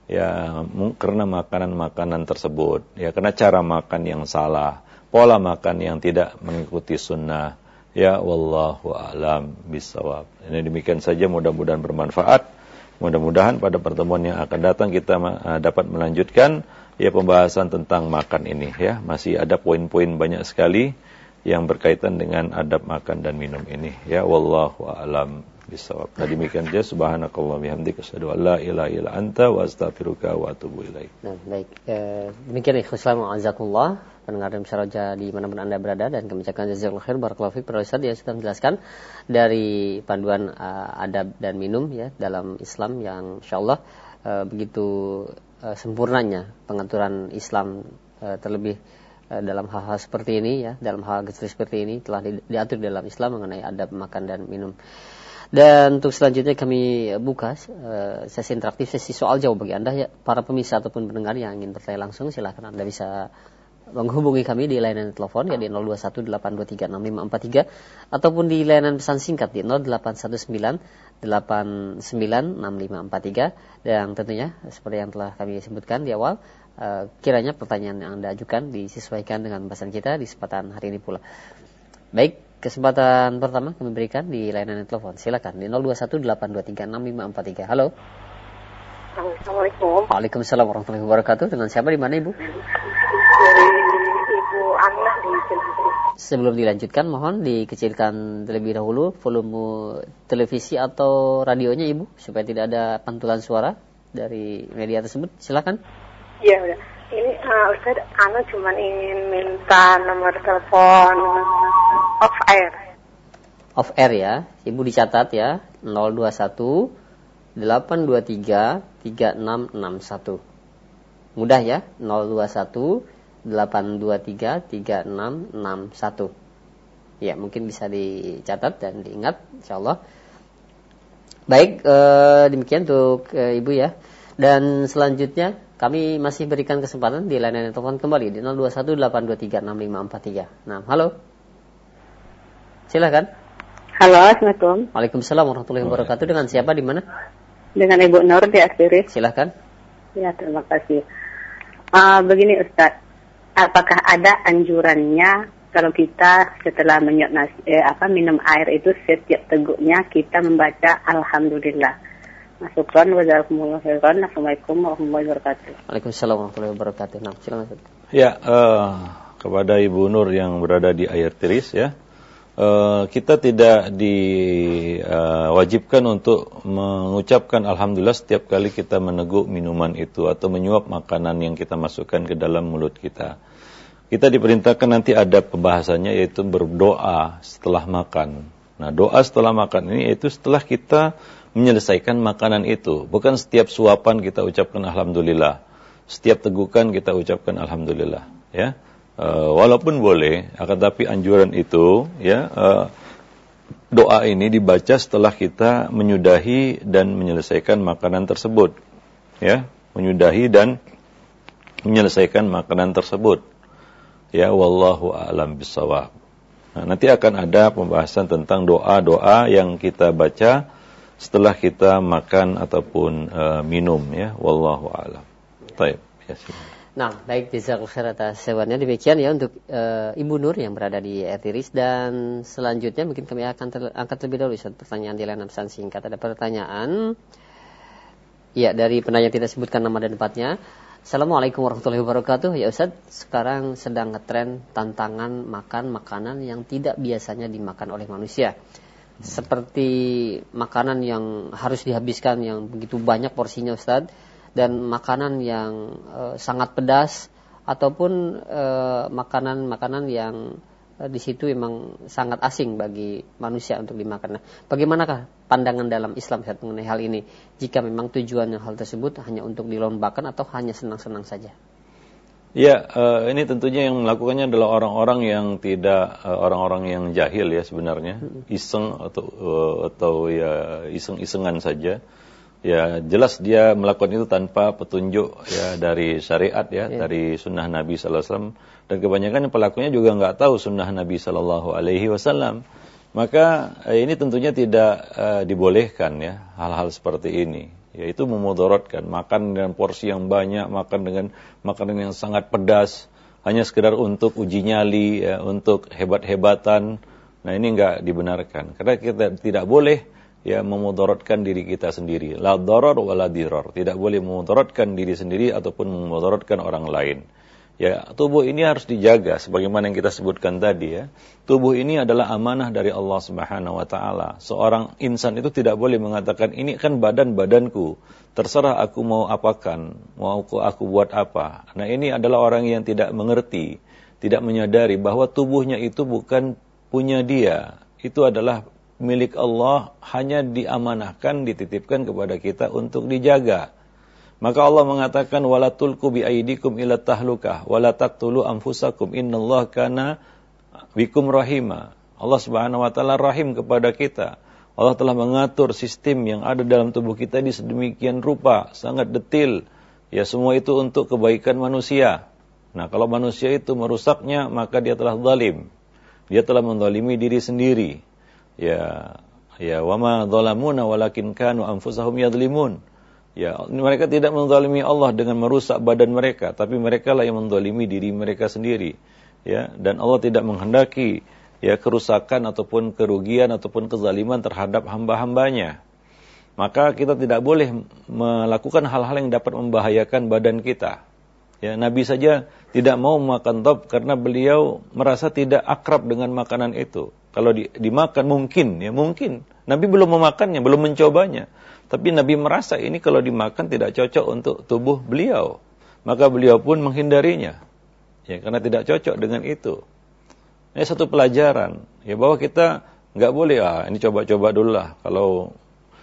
ya karena makanan-makanan tersebut. Ya karena cara makan yang salah, pola makan yang tidak mengikuti sunnah. Ya wallahu a'lam bishawab. Ini demikian saja, mudah-mudahan bermanfaat. Mudah-mudahan pada pertemuan yang akan datang kita uh, dapat melanjutkan ya pembahasan tentang makan ini ya. Masih ada poin-poin banyak sekali yang berkaitan dengan adab makan dan minum ini ya. Wallahu a'lam bishawab. Nah, demikian saja, subhanakallah bihamdika asyhadu an la ilaha illa anta wa astaghfiruka wa atubu ilaik. Nah, baik. Eh, demikian ikhlas Islam azakumullah, pendengar dan Syaraja di mana-mana Anda berada, dan kami ucapkan jazakallahu khair barakallahu fiik para ustaz yang sudah menjelaskan dari panduan uh, adab dan minum ya dalam Islam yang insyaallah uh, begitu uh, sempurnanya pengaturan Islam uh, terlebih uh, dalam hal-hal seperti ini ya, dalam hal kecil seperti ini telah di, diatur dalam Islam mengenai adab makan dan minum. Dan untuk selanjutnya kami buka uh, sesi interaktif, sesi soal jawab bagi Anda ya, para pemirsa ataupun pendengar yang ingin bertanya langsung, silakan Anda bisa menghubungi kami di layanan telepon ya di nol dua satu delapan dua tiga enam lima empat tiga ataupun di layanan pesan singkat di nol delapan satu sembilan delapan sembilan enam lima empat tiga. Dan tentunya seperti yang telah kami sebutkan di awal, uh, kiranya pertanyaan yang Anda ajukan disesuaikan dengan bahasan kita di kesempatan hari ini pula. Baik, kesempatan pertama kami berikan di layanan telepon. Silakan di nol dua satu delapan dua tiga enam lima empat tiga. Halo. Assalamualaikum. Waalaikumsalam warahmatullahi wabarakatuh. Dengan siapa, di mana Ibu? Dari Ibu Anna di Cilacap. Sebelum dilanjutkan, mohon dikecilkan terlebih dahulu volume televisi atau radionya Ibu, supaya tidak ada pantulan suara dari media tersebut. Silakan. Iya, udah. Ini uh, Ustaz, Ana cuma ingin minta nomor telepon off air. Off air ya. Ibu dicatat ya. nol dua satu delapan dua tiga tiga enam enam satu. Mudah ya. nol dua satu delapan dua tiga tiga enam enam satu. Ya, mungkin bisa dicatat dan diingat insyaallah. Baik, eh, demikian untuk eh, Ibu ya. Dan selanjutnya kami masih berikan kesempatan di layanan telepon kembali di nol dua satu delapan dua tiga enam lima empat tiga. Nah, halo. Silakan. Halo, Assalamualaikum. Waalaikumsalam warahmatullahi wabarakatuh. Dengan siapa, di mana? Dengan Ibu Nur di Aspiris. Silakan. Ya, terima kasih. Uh, begini Ustaz, apakah ada anjurannya kalau kita setelah menyot nasi, eh, apa minum air itu setiap teguknya kita membaca Alhamdulillah. Masukkan wajazakumullah khairan. Assalamualaikum warahmatullahi wabarakatuh. Waalaikumsalam warahmatullahi wabarakatuh. Nah, silakan. Ya, uh, kepada Ibu Nur yang berada di air tiris ya. Uh, kita tidak diwajibkan uh, untuk mengucapkan Alhamdulillah setiap kali kita meneguk minuman itu atau menyuap makanan yang kita masukkan ke dalam mulut kita. Kita diperintahkan nanti ada pembahasannya, yaitu berdoa setelah makan. Nah, doa setelah makan ini yaitu setelah kita menyelesaikan makanan itu. Bukan setiap suapan kita ucapkan Alhamdulillah. Setiap tegukan kita ucapkan Alhamdulillah. ya. Uh, walaupun boleh, akan tapi anjuran itu ya uh, doa ini dibaca setelah kita menyudahi dan menyelesaikan makanan tersebut, ya, menyudahi dan menyelesaikan makanan tersebut. Ya, wallahu a'lam bishawab. Nah, nanti akan ada pembahasan tentang doa-doa yang kita baca setelah kita makan ataupun uh, minum, ya, wallahu a'lam. Baik, ya. Nah, baik, jazakallahu khair atas jawabannya. Demikian ya untuk e, Ibu Nur yang berada di R T R I S, dan selanjutnya mungkin kami akan ter- angkat terlebih dahulu Ustaz, pertanyaan di layanan pesan singkat. Ada pertanyaan ya dari penanya tidak sebutkan nama dan tempatnya. Assalamualaikum warahmatullahi wabarakatuh. Ya Ustaz, sekarang sedang ngetren tantangan makan makanan yang tidak biasanya dimakan oleh manusia. Seperti makanan yang harus dihabiskan yang begitu banyak porsinya Ustaz, dan makanan yang e, sangat pedas, ataupun e, makanan-makanan yang e, di situ memang sangat asing bagi manusia untuk dimakan. Nah, bagaimanakah pandangan dalam Islam Ustaz mengenai hal ini? Jika memang tujuannya hal tersebut hanya untuk dilombakan atau hanya senang-senang saja? Ya, e, ini tentunya yang melakukannya adalah orang-orang yang tidak e, orang-orang yang jahil ya sebenarnya, iseng atau e, atau ya iseng-isengan saja. Ya, jelas dia melakukan itu tanpa petunjuk ya dari syariat ya, yeah. dari sunnah Nabi sallallahu alaihi wasallam, dan kebanyakan pelakunya juga nggak tahu sunnah Nabi sallallahu alaihi wasallam. Maka eh, ini tentunya tidak eh, dibolehkan ya hal-hal seperti ini. Yaitu memudaratkan, makan dengan porsi yang banyak, makan dengan makanan yang sangat pedas hanya sekedar untuk uji nyali ya, untuk hebat-hebatan. Nah, ini nggak dibenarkan. Karena kita tidak boleh ya memudaratkan diri kita sendiri. La darar wa la dirar. Tidak boleh memudaratkan diri sendiri ataupun memudaratkan orang lain. Ya, tubuh ini harus dijaga sebagaimana yang kita sebutkan tadi ya. Tubuh ini adalah amanah dari Allah Subhanahu wa taala. Seorang insan itu tidak boleh mengatakan ini kan badan-badanku, terserah aku mau apakan, mau aku buat apa. Nah, ini adalah orang yang tidak mengerti, tidak menyadari bahwa tubuhnya itu bukan punya dia. Itu adalah milik Allah, hanya diamanahkan, dititipkan kepada kita untuk dijaga. Maka Allah mengatakan wala tulqu bi aidikum ila tahlukah wala taqtulu anfusakum innallaha kana bikum rahima. Allah Subhanahu wa taala rahim kepada kita. Allah telah mengatur sistem yang ada dalam tubuh kita di sedemikian rupa, sangat detil. Ya, semua itu untuk kebaikan manusia. Nah, kalau manusia itu merusaknya, maka dia telah zalim. Dia telah menzalimi diri sendiri. Ya, ya, wama zalamuna walakin kanu anfusahum yadlimun. Ya, mereka tidak menzalimi Allah dengan merusak badan mereka, tapi mereka lah yang menzalimi diri mereka sendiri. Ya, dan Allah tidak menghendaki ya kerusakan ataupun kerugian ataupun kezaliman terhadap hamba-hambanya. Maka kita tidak boleh melakukan hal-hal yang dapat membahayakan badan kita. Ya, Nabi saja tidak mau makan top karena beliau merasa tidak akrab dengan makanan itu. Kalau di, dimakan mungkin, ya mungkin. Nabi belum memakannya, belum mencobanya. Tapi Nabi merasa ini kalau dimakan tidak cocok untuk tubuh beliau. Maka beliau pun menghindarinya. Ya, karena tidak cocok dengan itu. Ini satu pelajaran. Ya, bahwa kita nggak boleh, ah ini coba-coba dulu lah. Kalau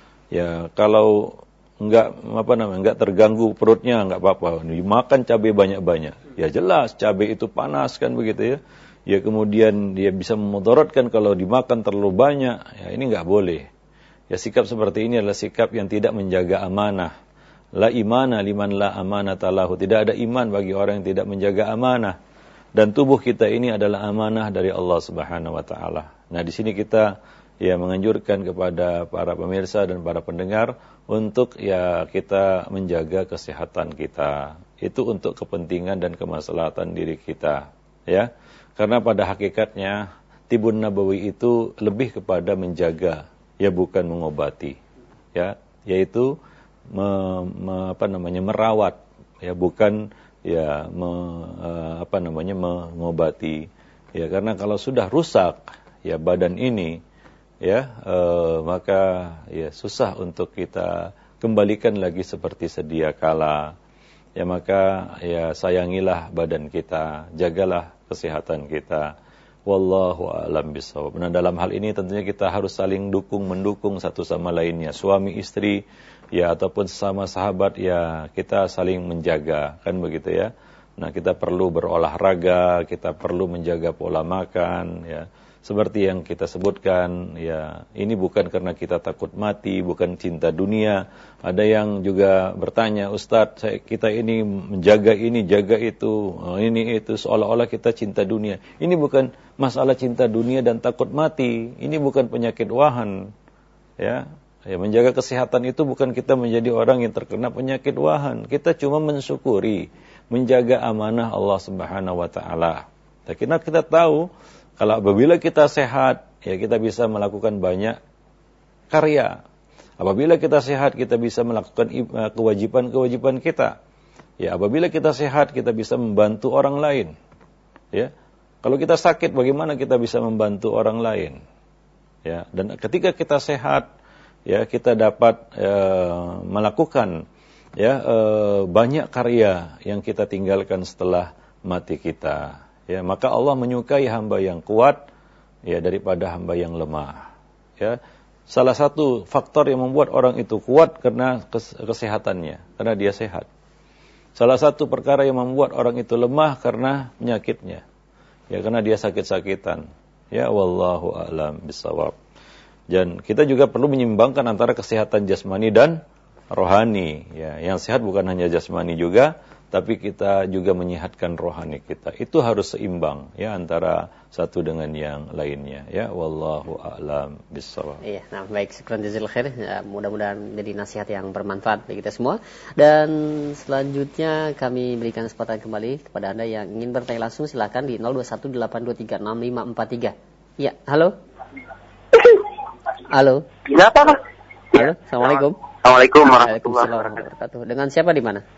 ya kalau nggak apa namanya nggak terganggu perutnya nggak apa-apa. Dimakan cabai banyak-banyak. Ya jelas cabai itu panas kan begitu ya. Ya kemudian dia bisa memudaratkan kalau dimakan terlalu banyak. Ya ini nggak boleh. Ya sikap seperti ini adalah sikap yang tidak menjaga amanah. La imana liman la amanata lahu. Tidak ada iman bagi orang yang tidak menjaga amanah. Dan tubuh kita ini adalah amanah dari Allah Subhanahu wa taala. Nah, di sini kita ya menganjurkan kepada para pemirsa dan para pendengar untuk ya kita menjaga kesehatan kita. Itu untuk kepentingan dan kemaslahatan diri kita, ya. Karena pada hakikatnya tibun nabawi itu lebih kepada menjaga, ya bukan mengobati, ya, yaitu me, me, apa namanya merawat, ya bukan ya me, apa namanya mengobati, ya karena kalau sudah rusak ya badan ini, ya e, maka ya susah untuk kita kembalikan lagi seperti sedia kala. Ya maka ya sayangilah badan kita, jagalah kesehatan kita. Wallahu a'lam bishawab. Nah, dalam hal ini tentunya kita harus saling dukung mendukung satu sama lainnya, suami istri ya ataupun sesama sahabat ya kita saling menjaga kan begitu ya. Nah, kita perlu berolahraga, kita perlu menjaga pola makan, ya. Seperti yang kita sebutkan, ya, ini bukan karena kita takut mati, bukan cinta dunia. Ada yang juga bertanya, Ustadz, saya, kita ini menjaga ini, jaga itu, ini itu, seolah-olah kita cinta dunia. Ini bukan masalah cinta dunia dan takut mati. Ini bukan penyakit wahan, ya. Ya, menjaga kesehatan itu bukan kita menjadi orang yang terkena penyakit wahan. Kita cuma mensyukuri, menjaga amanah Allah Subhanahu wa taala. Karena kita tahu kalau apabila kita sehat, ya kita bisa melakukan banyak karya. Apabila kita sehat, kita bisa melakukan kewajiban-kewajiban kita. Ya, apabila kita sehat, kita bisa membantu orang lain. Ya, kalau kita sakit, bagaimana kita bisa membantu orang lain? Ya, dan ketika kita sehat, ya kita dapat ya, melakukan ya eh, banyak karya yang kita tinggalkan setelah mati kita. Ya, maka Allah menyukai hamba yang kuat ya daripada hamba yang lemah. Ya, salah satu faktor yang membuat orang itu kuat karena kesehatannya, karena dia sehat. Salah satu perkara yang membuat orang itu lemah karena penyakitnya. Ya, karena dia sakit-sakitan. Ya, wallahu a'lam bishawab. Dan kita juga perlu menyimbangkan antara kesehatan jasmani dan rohani. Ya, yang sehat bukan hanya jasmani juga, tapi kita juga menyehatkan rohani kita. Itu harus seimbang ya antara satu dengan yang lainnya. Ya, wallahu a'lam bishawab. Iya, nah baik, syukran jazakallahu khair. Ya, mudah-mudahan menjadi nasihat yang bermanfaat bagi kita semua. Dan selanjutnya kami berikan kesempatan kembali kepada Anda yang ingin bertanya langsung, silakan di nol dua satu delapan dua tiga enam lima empat tiga. Ya, halo. Halo. Kenapa, Pak? Halo, Assalamualaikum. Assalamualaikum warahmatullahi wabarakatuh. Dengan siapa di mana?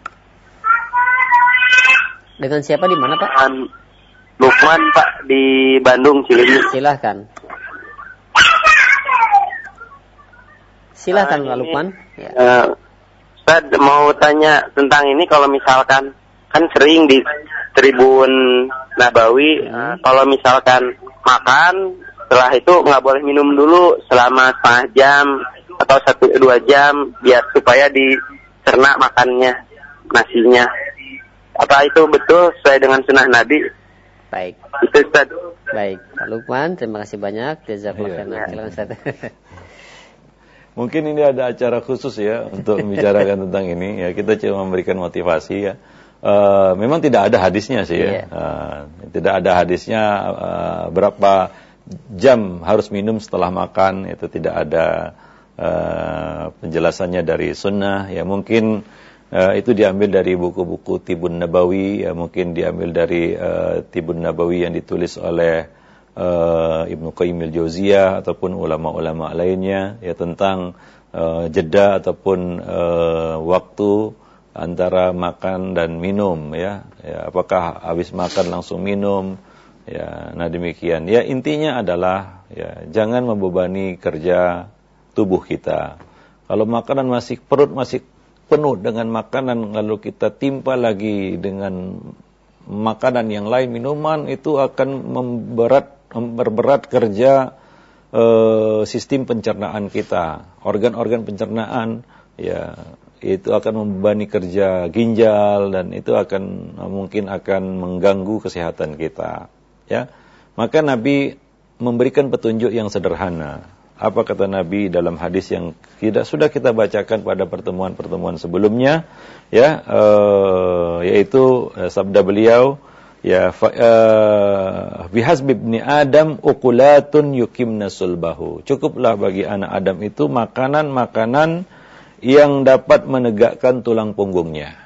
Dengan siapa di mana, Pak? Lukman, Pak, di Bandung, Cileunyi. Silahkan. Silahkan, Pak Lukman. Ya. Uh, Ustaz, mau tanya tentang ini, kalau misalkan, kan sering di Tribun Nabawi, hmm. uh, kalau misalkan makan, setelah itu nggak boleh minum dulu selama setengah jam atau satu dua jam, biar supaya dicerna makannya, nasinya. Apa itu betul sesuai dengan sunnah Nabi? Baik. Itu Ustaz. Baik, Pak Lukman, terima kasih banyak. Jazakallahu khairan. Mungkin ini ada acara khusus ya untuk membicarakan tentang ini. Ya, kita cuma memberikan motivasi ya. Uh, memang tidak ada hadisnya sih ya. Uh, tidak ada hadisnya uh, berapa jam harus minum setelah makan, itu tidak ada uh, penjelasannya dari sunnah. Ya, mungkin Uh, itu diambil dari buku-buku Tibun Nabawi, ya, mungkin diambil dari uh, Tibun Nabawi yang ditulis oleh uh, Ibnu Qayyim al-Jauziyah ataupun ulama-ulama lainnya ya tentang uh, jeda ataupun uh, waktu antara makan dan minum ya. Ya, apakah habis makan langsung minum ya. Nah, demikian. Ya, intinya adalah ya jangan membebani kerja tubuh kita. Kalau makanan masih perut masih penuh dengan makanan, lalu kita timpa lagi dengan makanan yang lain, minuman, itu akan memberat, memperberat kerja e, sistem pencernaan kita. Organ-organ pencernaan, ya, itu akan membebani kerja ginjal, dan itu akan mungkin akan mengganggu kesehatan kita. Ya, maka Nabi memberikan petunjuk yang sederhana. Apa kata Nabi dalam hadis yang tidak sudah kita bacakan pada pertemuan-pertemuan sebelumnya, ya, uh, yaitu uh, sabda beliau, ya, uh, bihasbi ibni Adam uqulatun yukimna sulbahu. Cukuplah bagi anak Adam itu makanan-makanan yang dapat menegakkan tulang punggungnya.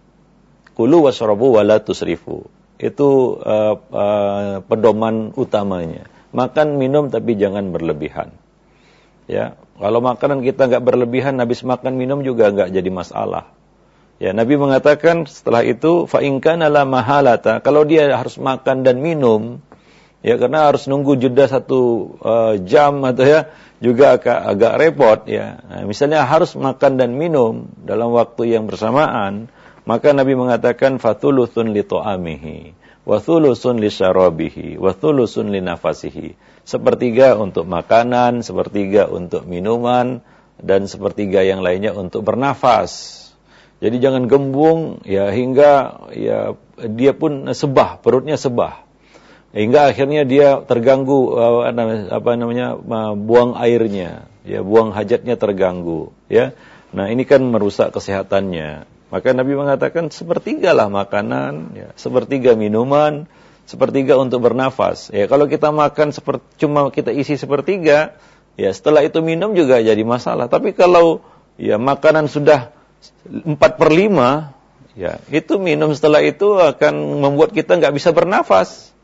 Kulu washrabu wala tusrifu. Itu uh, uh, pedoman utamanya. Makan, minum, tapi jangan berlebihan. Ya, kalau makanan kita nggak berlebihan, habis makan minum juga nggak jadi masalah. Ya, Nabi mengatakan setelah itu, fa in kana la mahalata, kalau dia harus makan dan minum, ya karena harus nunggu jeda satu uh, jam atau ya juga agak, agak repot ya. Nah, misalnya harus makan dan minum dalam waktu yang bersamaan, maka Nabi mengatakan fathuluthun li ta'amihi, wa thuluthun li syarabihi, wa thuluthun li nafasihi. Sepertiga untuk makanan, sepertiga untuk minuman, dan sepertiga yang lainnya untuk bernafas. Jadi jangan gembung ya hingga ya dia pun sebah, perutnya sebah. Hingga akhirnya dia terganggu uh, apa namanya uh, buang airnya, ya buang hajatnya terganggu, ya. Nah, ini kan merusak kesehatannya. Maka Nabi mengatakan sepertigalah makanan, ya, sepertiga minuman, sepertiga untuk bernafas. Ya, kalau kita makan seperti cuma kita isi sepertiga, ya setelah itu minum juga jadi masalah. Tapi kalau ya makanan sudah empat per lima, ya itu minum setelah itu akan membuat kita nggak bisa bernafas.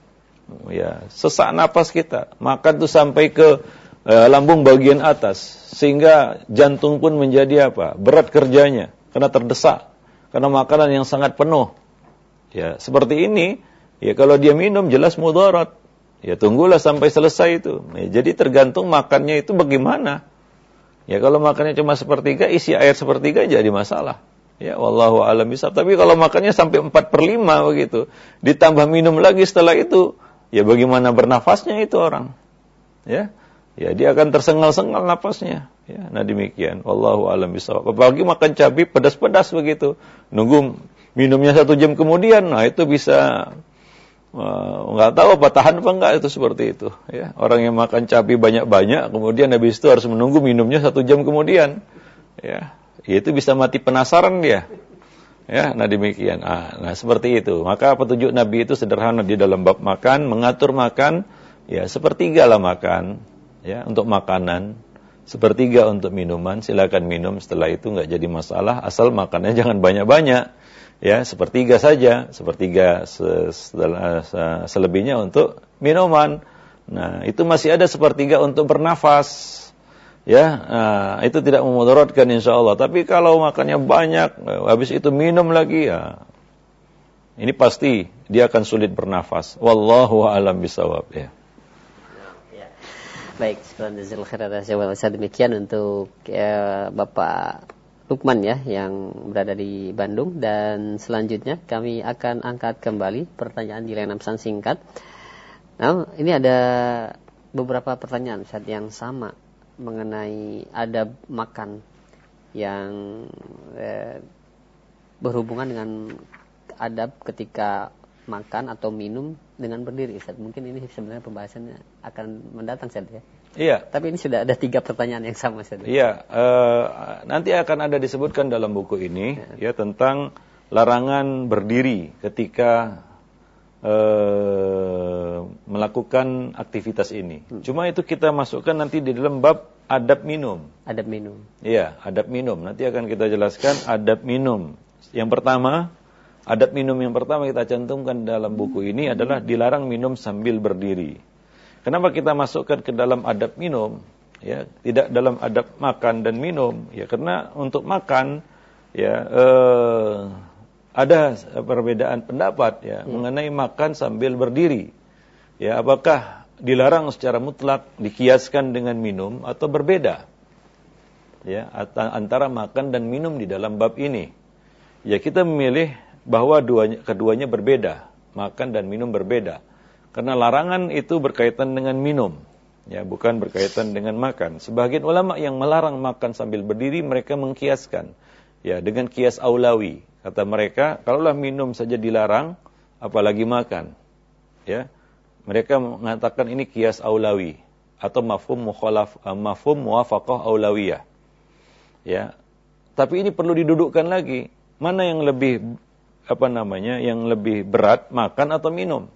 Ya, sesak napas kita. Makan tuh sampai ke uh, lambung bagian atas, sehingga jantung pun menjadi apa? Berat kerjanya, karena terdesak, karena makanan yang sangat penuh. Ya, seperti ini, ya kalau dia minum jelas mudarat. Ya tunggulah sampai selesai itu. Ya, jadi tergantung makannya itu bagaimana. Ya kalau makannya cuma sepertiga, isi air sepertiga jadi masalah. Ya wallahu a'lam bishawab. Tapi kalau makannya sampai empat per lima begitu, ditambah minum lagi setelah itu, ya bagaimana bernafasnya itu orang. Ya, ya dia akan tersengal-sengal napasnya. Ya, nah demikian. Wallahu a'lam bishawab. Apalagi makan cabai pedas-pedas begitu, nunggu minumnya satu jam kemudian, nah itu bisa nggak uh, tahu apa tahan apa enggak itu seperti itu. Ya, orang yang makan cabai banyak-banyak, kemudian habis itu harus menunggu minumnya satu jam kemudian. Ya, itu bisa mati penasaran dia. Ya, nah demikian. Ah, nah seperti itu. Maka petunjuk Nabi itu sederhana di dalam bab makan, mengatur makan. Ya, sepertiga lah makan. Ya, untuk makanan. Sepertiga untuk minuman. Silakan minum. Setelah itu nggak jadi masalah. Asal makannya jangan banyak-banyak. Ya, sepertiga saja, sepertiga se- se- selebihnya untuk minuman. Nah, itu masih ada sepertiga untuk bernafas. Ya, nah, itu tidak memudaratkan insyaallah. Tapi kalau makannya banyak, habis itu minum lagi, ya, ini pasti dia akan sulit bernafas. Wallahu a'lam bishawab. Ya. Ya. Baik, jazakallahu khairan. Demikian untuk ya, Bapak Lukman ya yang berada di Bandung, dan selanjutnya kami akan angkat kembali pertanyaan di layanan pesan singkat. Nah, ini ada beberapa pertanyaan Ustaz yang sama mengenai adab makan yang eh, berhubungan dengan adab ketika makan atau minum dengan berdiri Ustaz. Mungkin ini sebenarnya pembahasannya akan mendatang Ustaz ya. Iya. Tapi ini sudah ada tiga pertanyaan yang sama Ustaz. Iya, uh, nanti akan ada disebutkan dalam buku ini ya, ya tentang larangan berdiri ketika uh, melakukan aktivitas ini. Hmm. Cuma itu kita masukkan nanti di dalam bab adab minum. Adab minum. Iya, adab minum. Nanti akan kita jelaskan adab minum. Yang pertama, adab minum yang pertama kita cantumkan dalam buku ini adalah dilarang minum sambil berdiri. Kenapa kita masukkan ke dalam adab minum, ya, tidak dalam adab makan dan minum? Ya, karena untuk makan, ya, eh, ada perbedaan pendapat, ya, hmm. mengenai makan sambil berdiri. Ya, apakah dilarang secara mutlak dikiaskan dengan minum atau berbeda? Ya, antara makan dan minum di dalam bab ini. Ya, kita memilih bahwa duanya, keduanya berbeda, makan dan minum berbeda. Karena larangan itu berkaitan dengan minum, ya, bukan berkaitan dengan makan. Sebagian ulama yang melarang makan sambil berdiri, mereka mengkiaskan, ya, dengan kias aulawi. Kata mereka, kalaulah minum saja dilarang, apalagi makan, ya. Mereka mengatakan ini kias aulawi atau mafhum mukhalaf, mafhum muwafaqah aulawiyah, ya. Tapi ini perlu didudukkan lagi, mana yang lebih apa namanya, yang lebih berat, makan atau minum?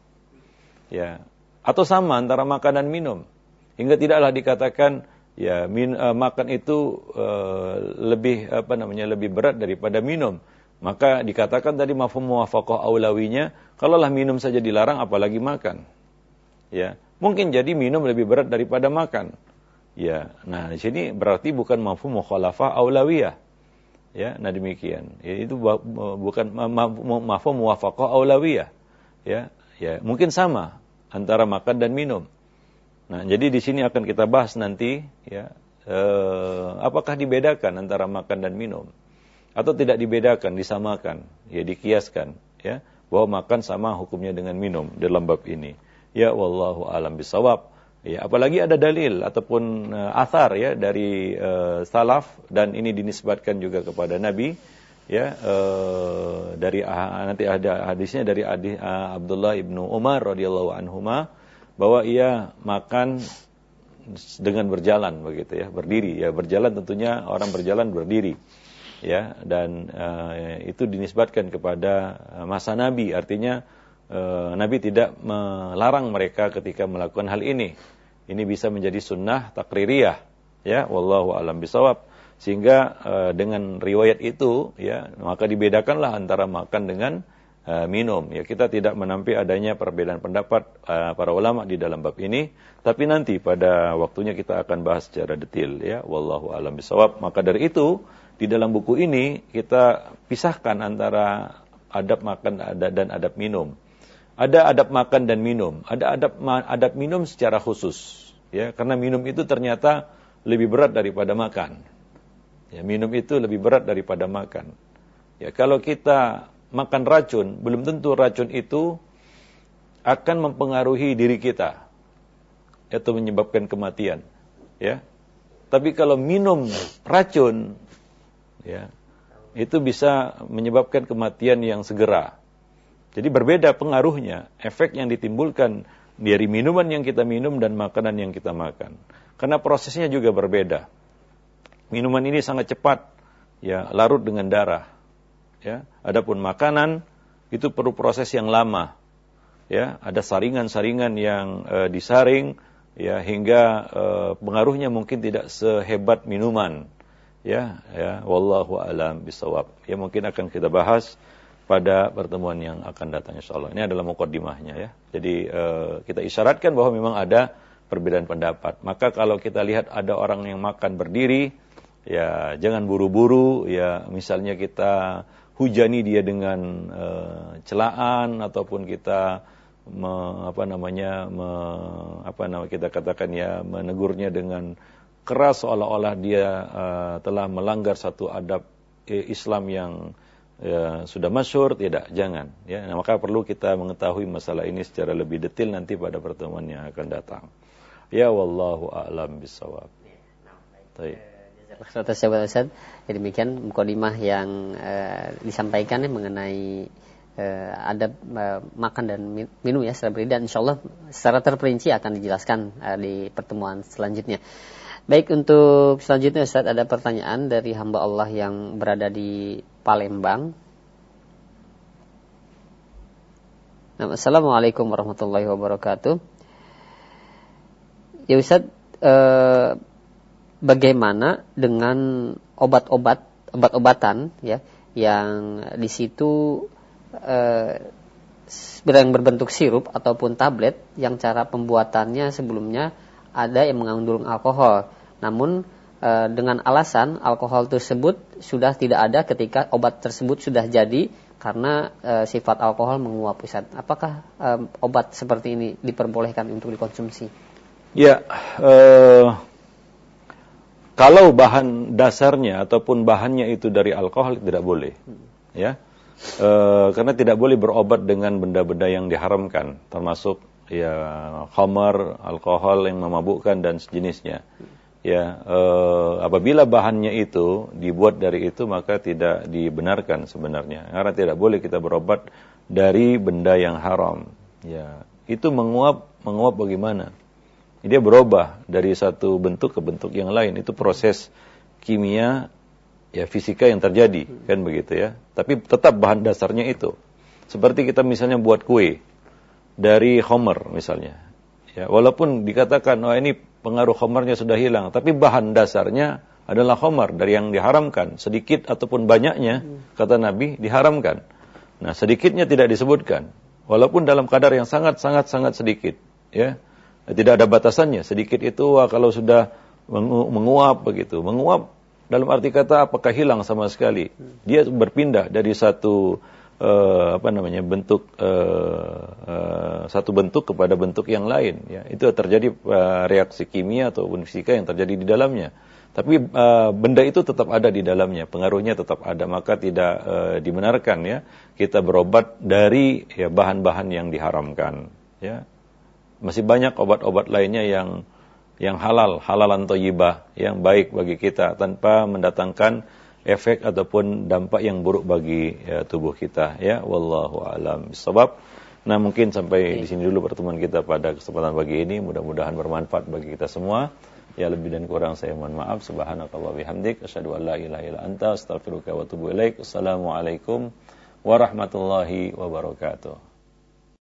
Ya, atau sama antara makan dan minum, hingga tidaklah dikatakan ya min, uh, makan itu uh, lebih apa namanya lebih berat daripada minum. Maka dikatakan tadi mafhum muwafaqah aulawinya, kalaulah minum saja dilarang apalagi makan. Ya, mungkin jadi minum lebih berat daripada makan. Ya, nah di sini berarti bukan mafhum mukhalafah aulawiyah. Ya, nah demikian. Ya, itu bukan mafhum muwafaqah aulawiyah. Ya. Ya, mungkin sama antara makan dan minum. Nah, jadi di sini akan kita bahas nanti, ya, eh, apakah dibedakan antara makan dan minum, atau tidak dibedakan, disamakan, ya, dikiaskan, ya, bahwa makan sama hukumnya dengan minum dalam bab ini. Ya, wallahu a'lam bishawab. Ya, apalagi ada dalil ataupun uh, athar ya dari uh, salaf, dan ini dinisbatkan juga kepada Nabi. ya uh, dari uh, nanti ada hadisnya dari hadis uh, Abdullah ibnu Umar radhiyallahu anhuma bahwa ia makan dengan berjalan begitu ya, berdiri ya, berjalan tentunya orang berjalan berdiri ya, dan uh, itu dinisbatkan kepada masa Nabi, artinya uh, Nabi tidak melarang mereka ketika melakukan hal ini. Ini bisa menjadi sunnah takririyah ya, wallahu alam bisawab. Sehingga uh, dengan riwayat itu ya, maka dibedakanlah antara makan dengan uh, minum ya. Kita tidak menampik adanya perbedaan pendapat uh, para ulama di dalam bab ini, tapi nanti pada waktunya kita akan bahas secara detail ya, wallahu alam bisawab. Maka dari itu di dalam buku ini kita pisahkan antara adab makan dan adab minum. Ada adab makan dan minum, ada adab adab minum secara khusus ya, karena minum itu ternyata lebih berat daripada makan. Ya, minum itu lebih berat daripada makan. Ya, kalau kita makan racun, belum tentu racun itu akan mempengaruhi diri kita atau menyebabkan kematian. Ya, tapi kalau minum racun, ya, itu bisa menyebabkan kematian yang segera. Jadi berbeda pengaruhnya, efek yang ditimbulkan dari minuman yang kita minum dan makanan yang kita makan. Karena prosesnya juga berbeda. Minuman ini sangat cepat, ya, larut dengan darah. Ya, adapun makanan itu perlu proses yang lama. Ya, ada saringan-saringan yang e, disaring, ya, hingga e, pengaruhnya mungkin tidak sehebat minuman. Ya, ya, wallahu a'lam bishawab. Ya, mungkin akan kita bahas pada pertemuan yang akan datang insyaallah. Ini adalah muqaddimahnya ya. Jadi e, kita isyaratkan bahwa memang ada perbedaan pendapat. Maka kalau kita lihat ada orang yang makan berdiri, ya jangan buru-buru, ya misalnya kita hujani dia dengan e, celaan ataupun kita me, apa namanya me, apa nama kita katakan ya menegurnya dengan keras seolah-olah dia e, telah melanggar satu adab e, Islam yang ya, sudah masyhur, tidak, jangan ya. Nah, maka perlu kita mengetahui masalah ini secara lebih detail nanti pada pertemuan yang akan datang. Ya wallahu a'lam bishawab. Baik. Ustaz, Ustaz, jadi demikian mukadimah yang uh, disampaikan ya, mengenai uh, adab uh, makan dan minum ya secara berdiri, dan insyaallah secara terperinci akan dijelaskan uh, di pertemuan selanjutnya. Baik, untuk selanjutnya Ustaz, ada pertanyaan dari hamba Allah yang berada di Palembang. Nah, Assalamualaikum warahmatullahi wabarakatuh. Ya Ustaz, uh, bagaimana dengan obat-obat, obat-obatan ya yang di situ eh, yang berbentuk sirup ataupun tablet yang cara pembuatannya sebelumnya ada yang mengandung alkohol, namun eh, dengan alasan alkohol tersebut sudah tidak ada ketika obat tersebut sudah jadi karena eh, sifat alkohol menguap. Ustaz, apakah eh, obat seperti ini diperbolehkan untuk dikonsumsi? Ya, uh... kalau bahan dasarnya ataupun bahannya itu dari alkohol tidak boleh, ya, e, karena tidak boleh berobat dengan benda-benda yang diharamkan, termasuk ya khamar, alkohol yang memabukkan dan sejenisnya. Ya, e, apabila bahannya itu dibuat dari itu maka tidak dibenarkan sebenarnya, karena tidak boleh kita berobat dari benda yang haram. Ya, itu menguap, menguap bagaimana? Dia berubah dari satu bentuk ke bentuk yang lain. Itu proses kimia, ya fisika yang terjadi, kan begitu ya. Tapi tetap bahan dasarnya itu. Seperti kita misalnya buat kue dari khamar misalnya. Ya, walaupun dikatakan, oh ini pengaruh khamarnya sudah hilang, tapi bahan dasarnya adalah khamar dari yang diharamkan. Sedikit ataupun banyaknya, kata Nabi, diharamkan. Nah, sedikitnya tidak disebutkan. Walaupun dalam kadar yang sangat-sangat-sangat sedikit, ya. Tidak ada batasannya. Sedikit itu wah, kalau sudah mengu- menguap begitu. Menguap dalam arti kata apakah hilang sama sekali. Dia berpindah dari satu uh, apa namanya bentuk uh, uh, satu bentuk kepada bentuk yang lain. Ya, itu terjadi uh, reaksi kimia ataupun fisika yang terjadi di dalamnya. Tapi uh, benda itu tetap ada di dalamnya. Pengaruhnya tetap ada. Maka tidak uh, dibenarkan ya kita berobat dari ya, bahan-bahan yang diharamkan. Ya. Masih banyak obat-obat lainnya yang yang halal, halalan thayyibah, yang baik bagi kita tanpa mendatangkan efek ataupun dampak yang buruk bagi ya, tubuh kita ya. Wallahu a'lam bishawab. Nah, mungkin sampai di sini dulu pertemuan kita pada kesempatan pagi ini. Mudah-mudahan bermanfaat bagi kita semua. Ya, lebih dan kurang saya mohon maaf. Subhanakallah bihamdik asyhadu an la ilaha illa anta astaghfiruka wa atubu ilaik. Assalamualaikum warahmatullahi wabarakatuh.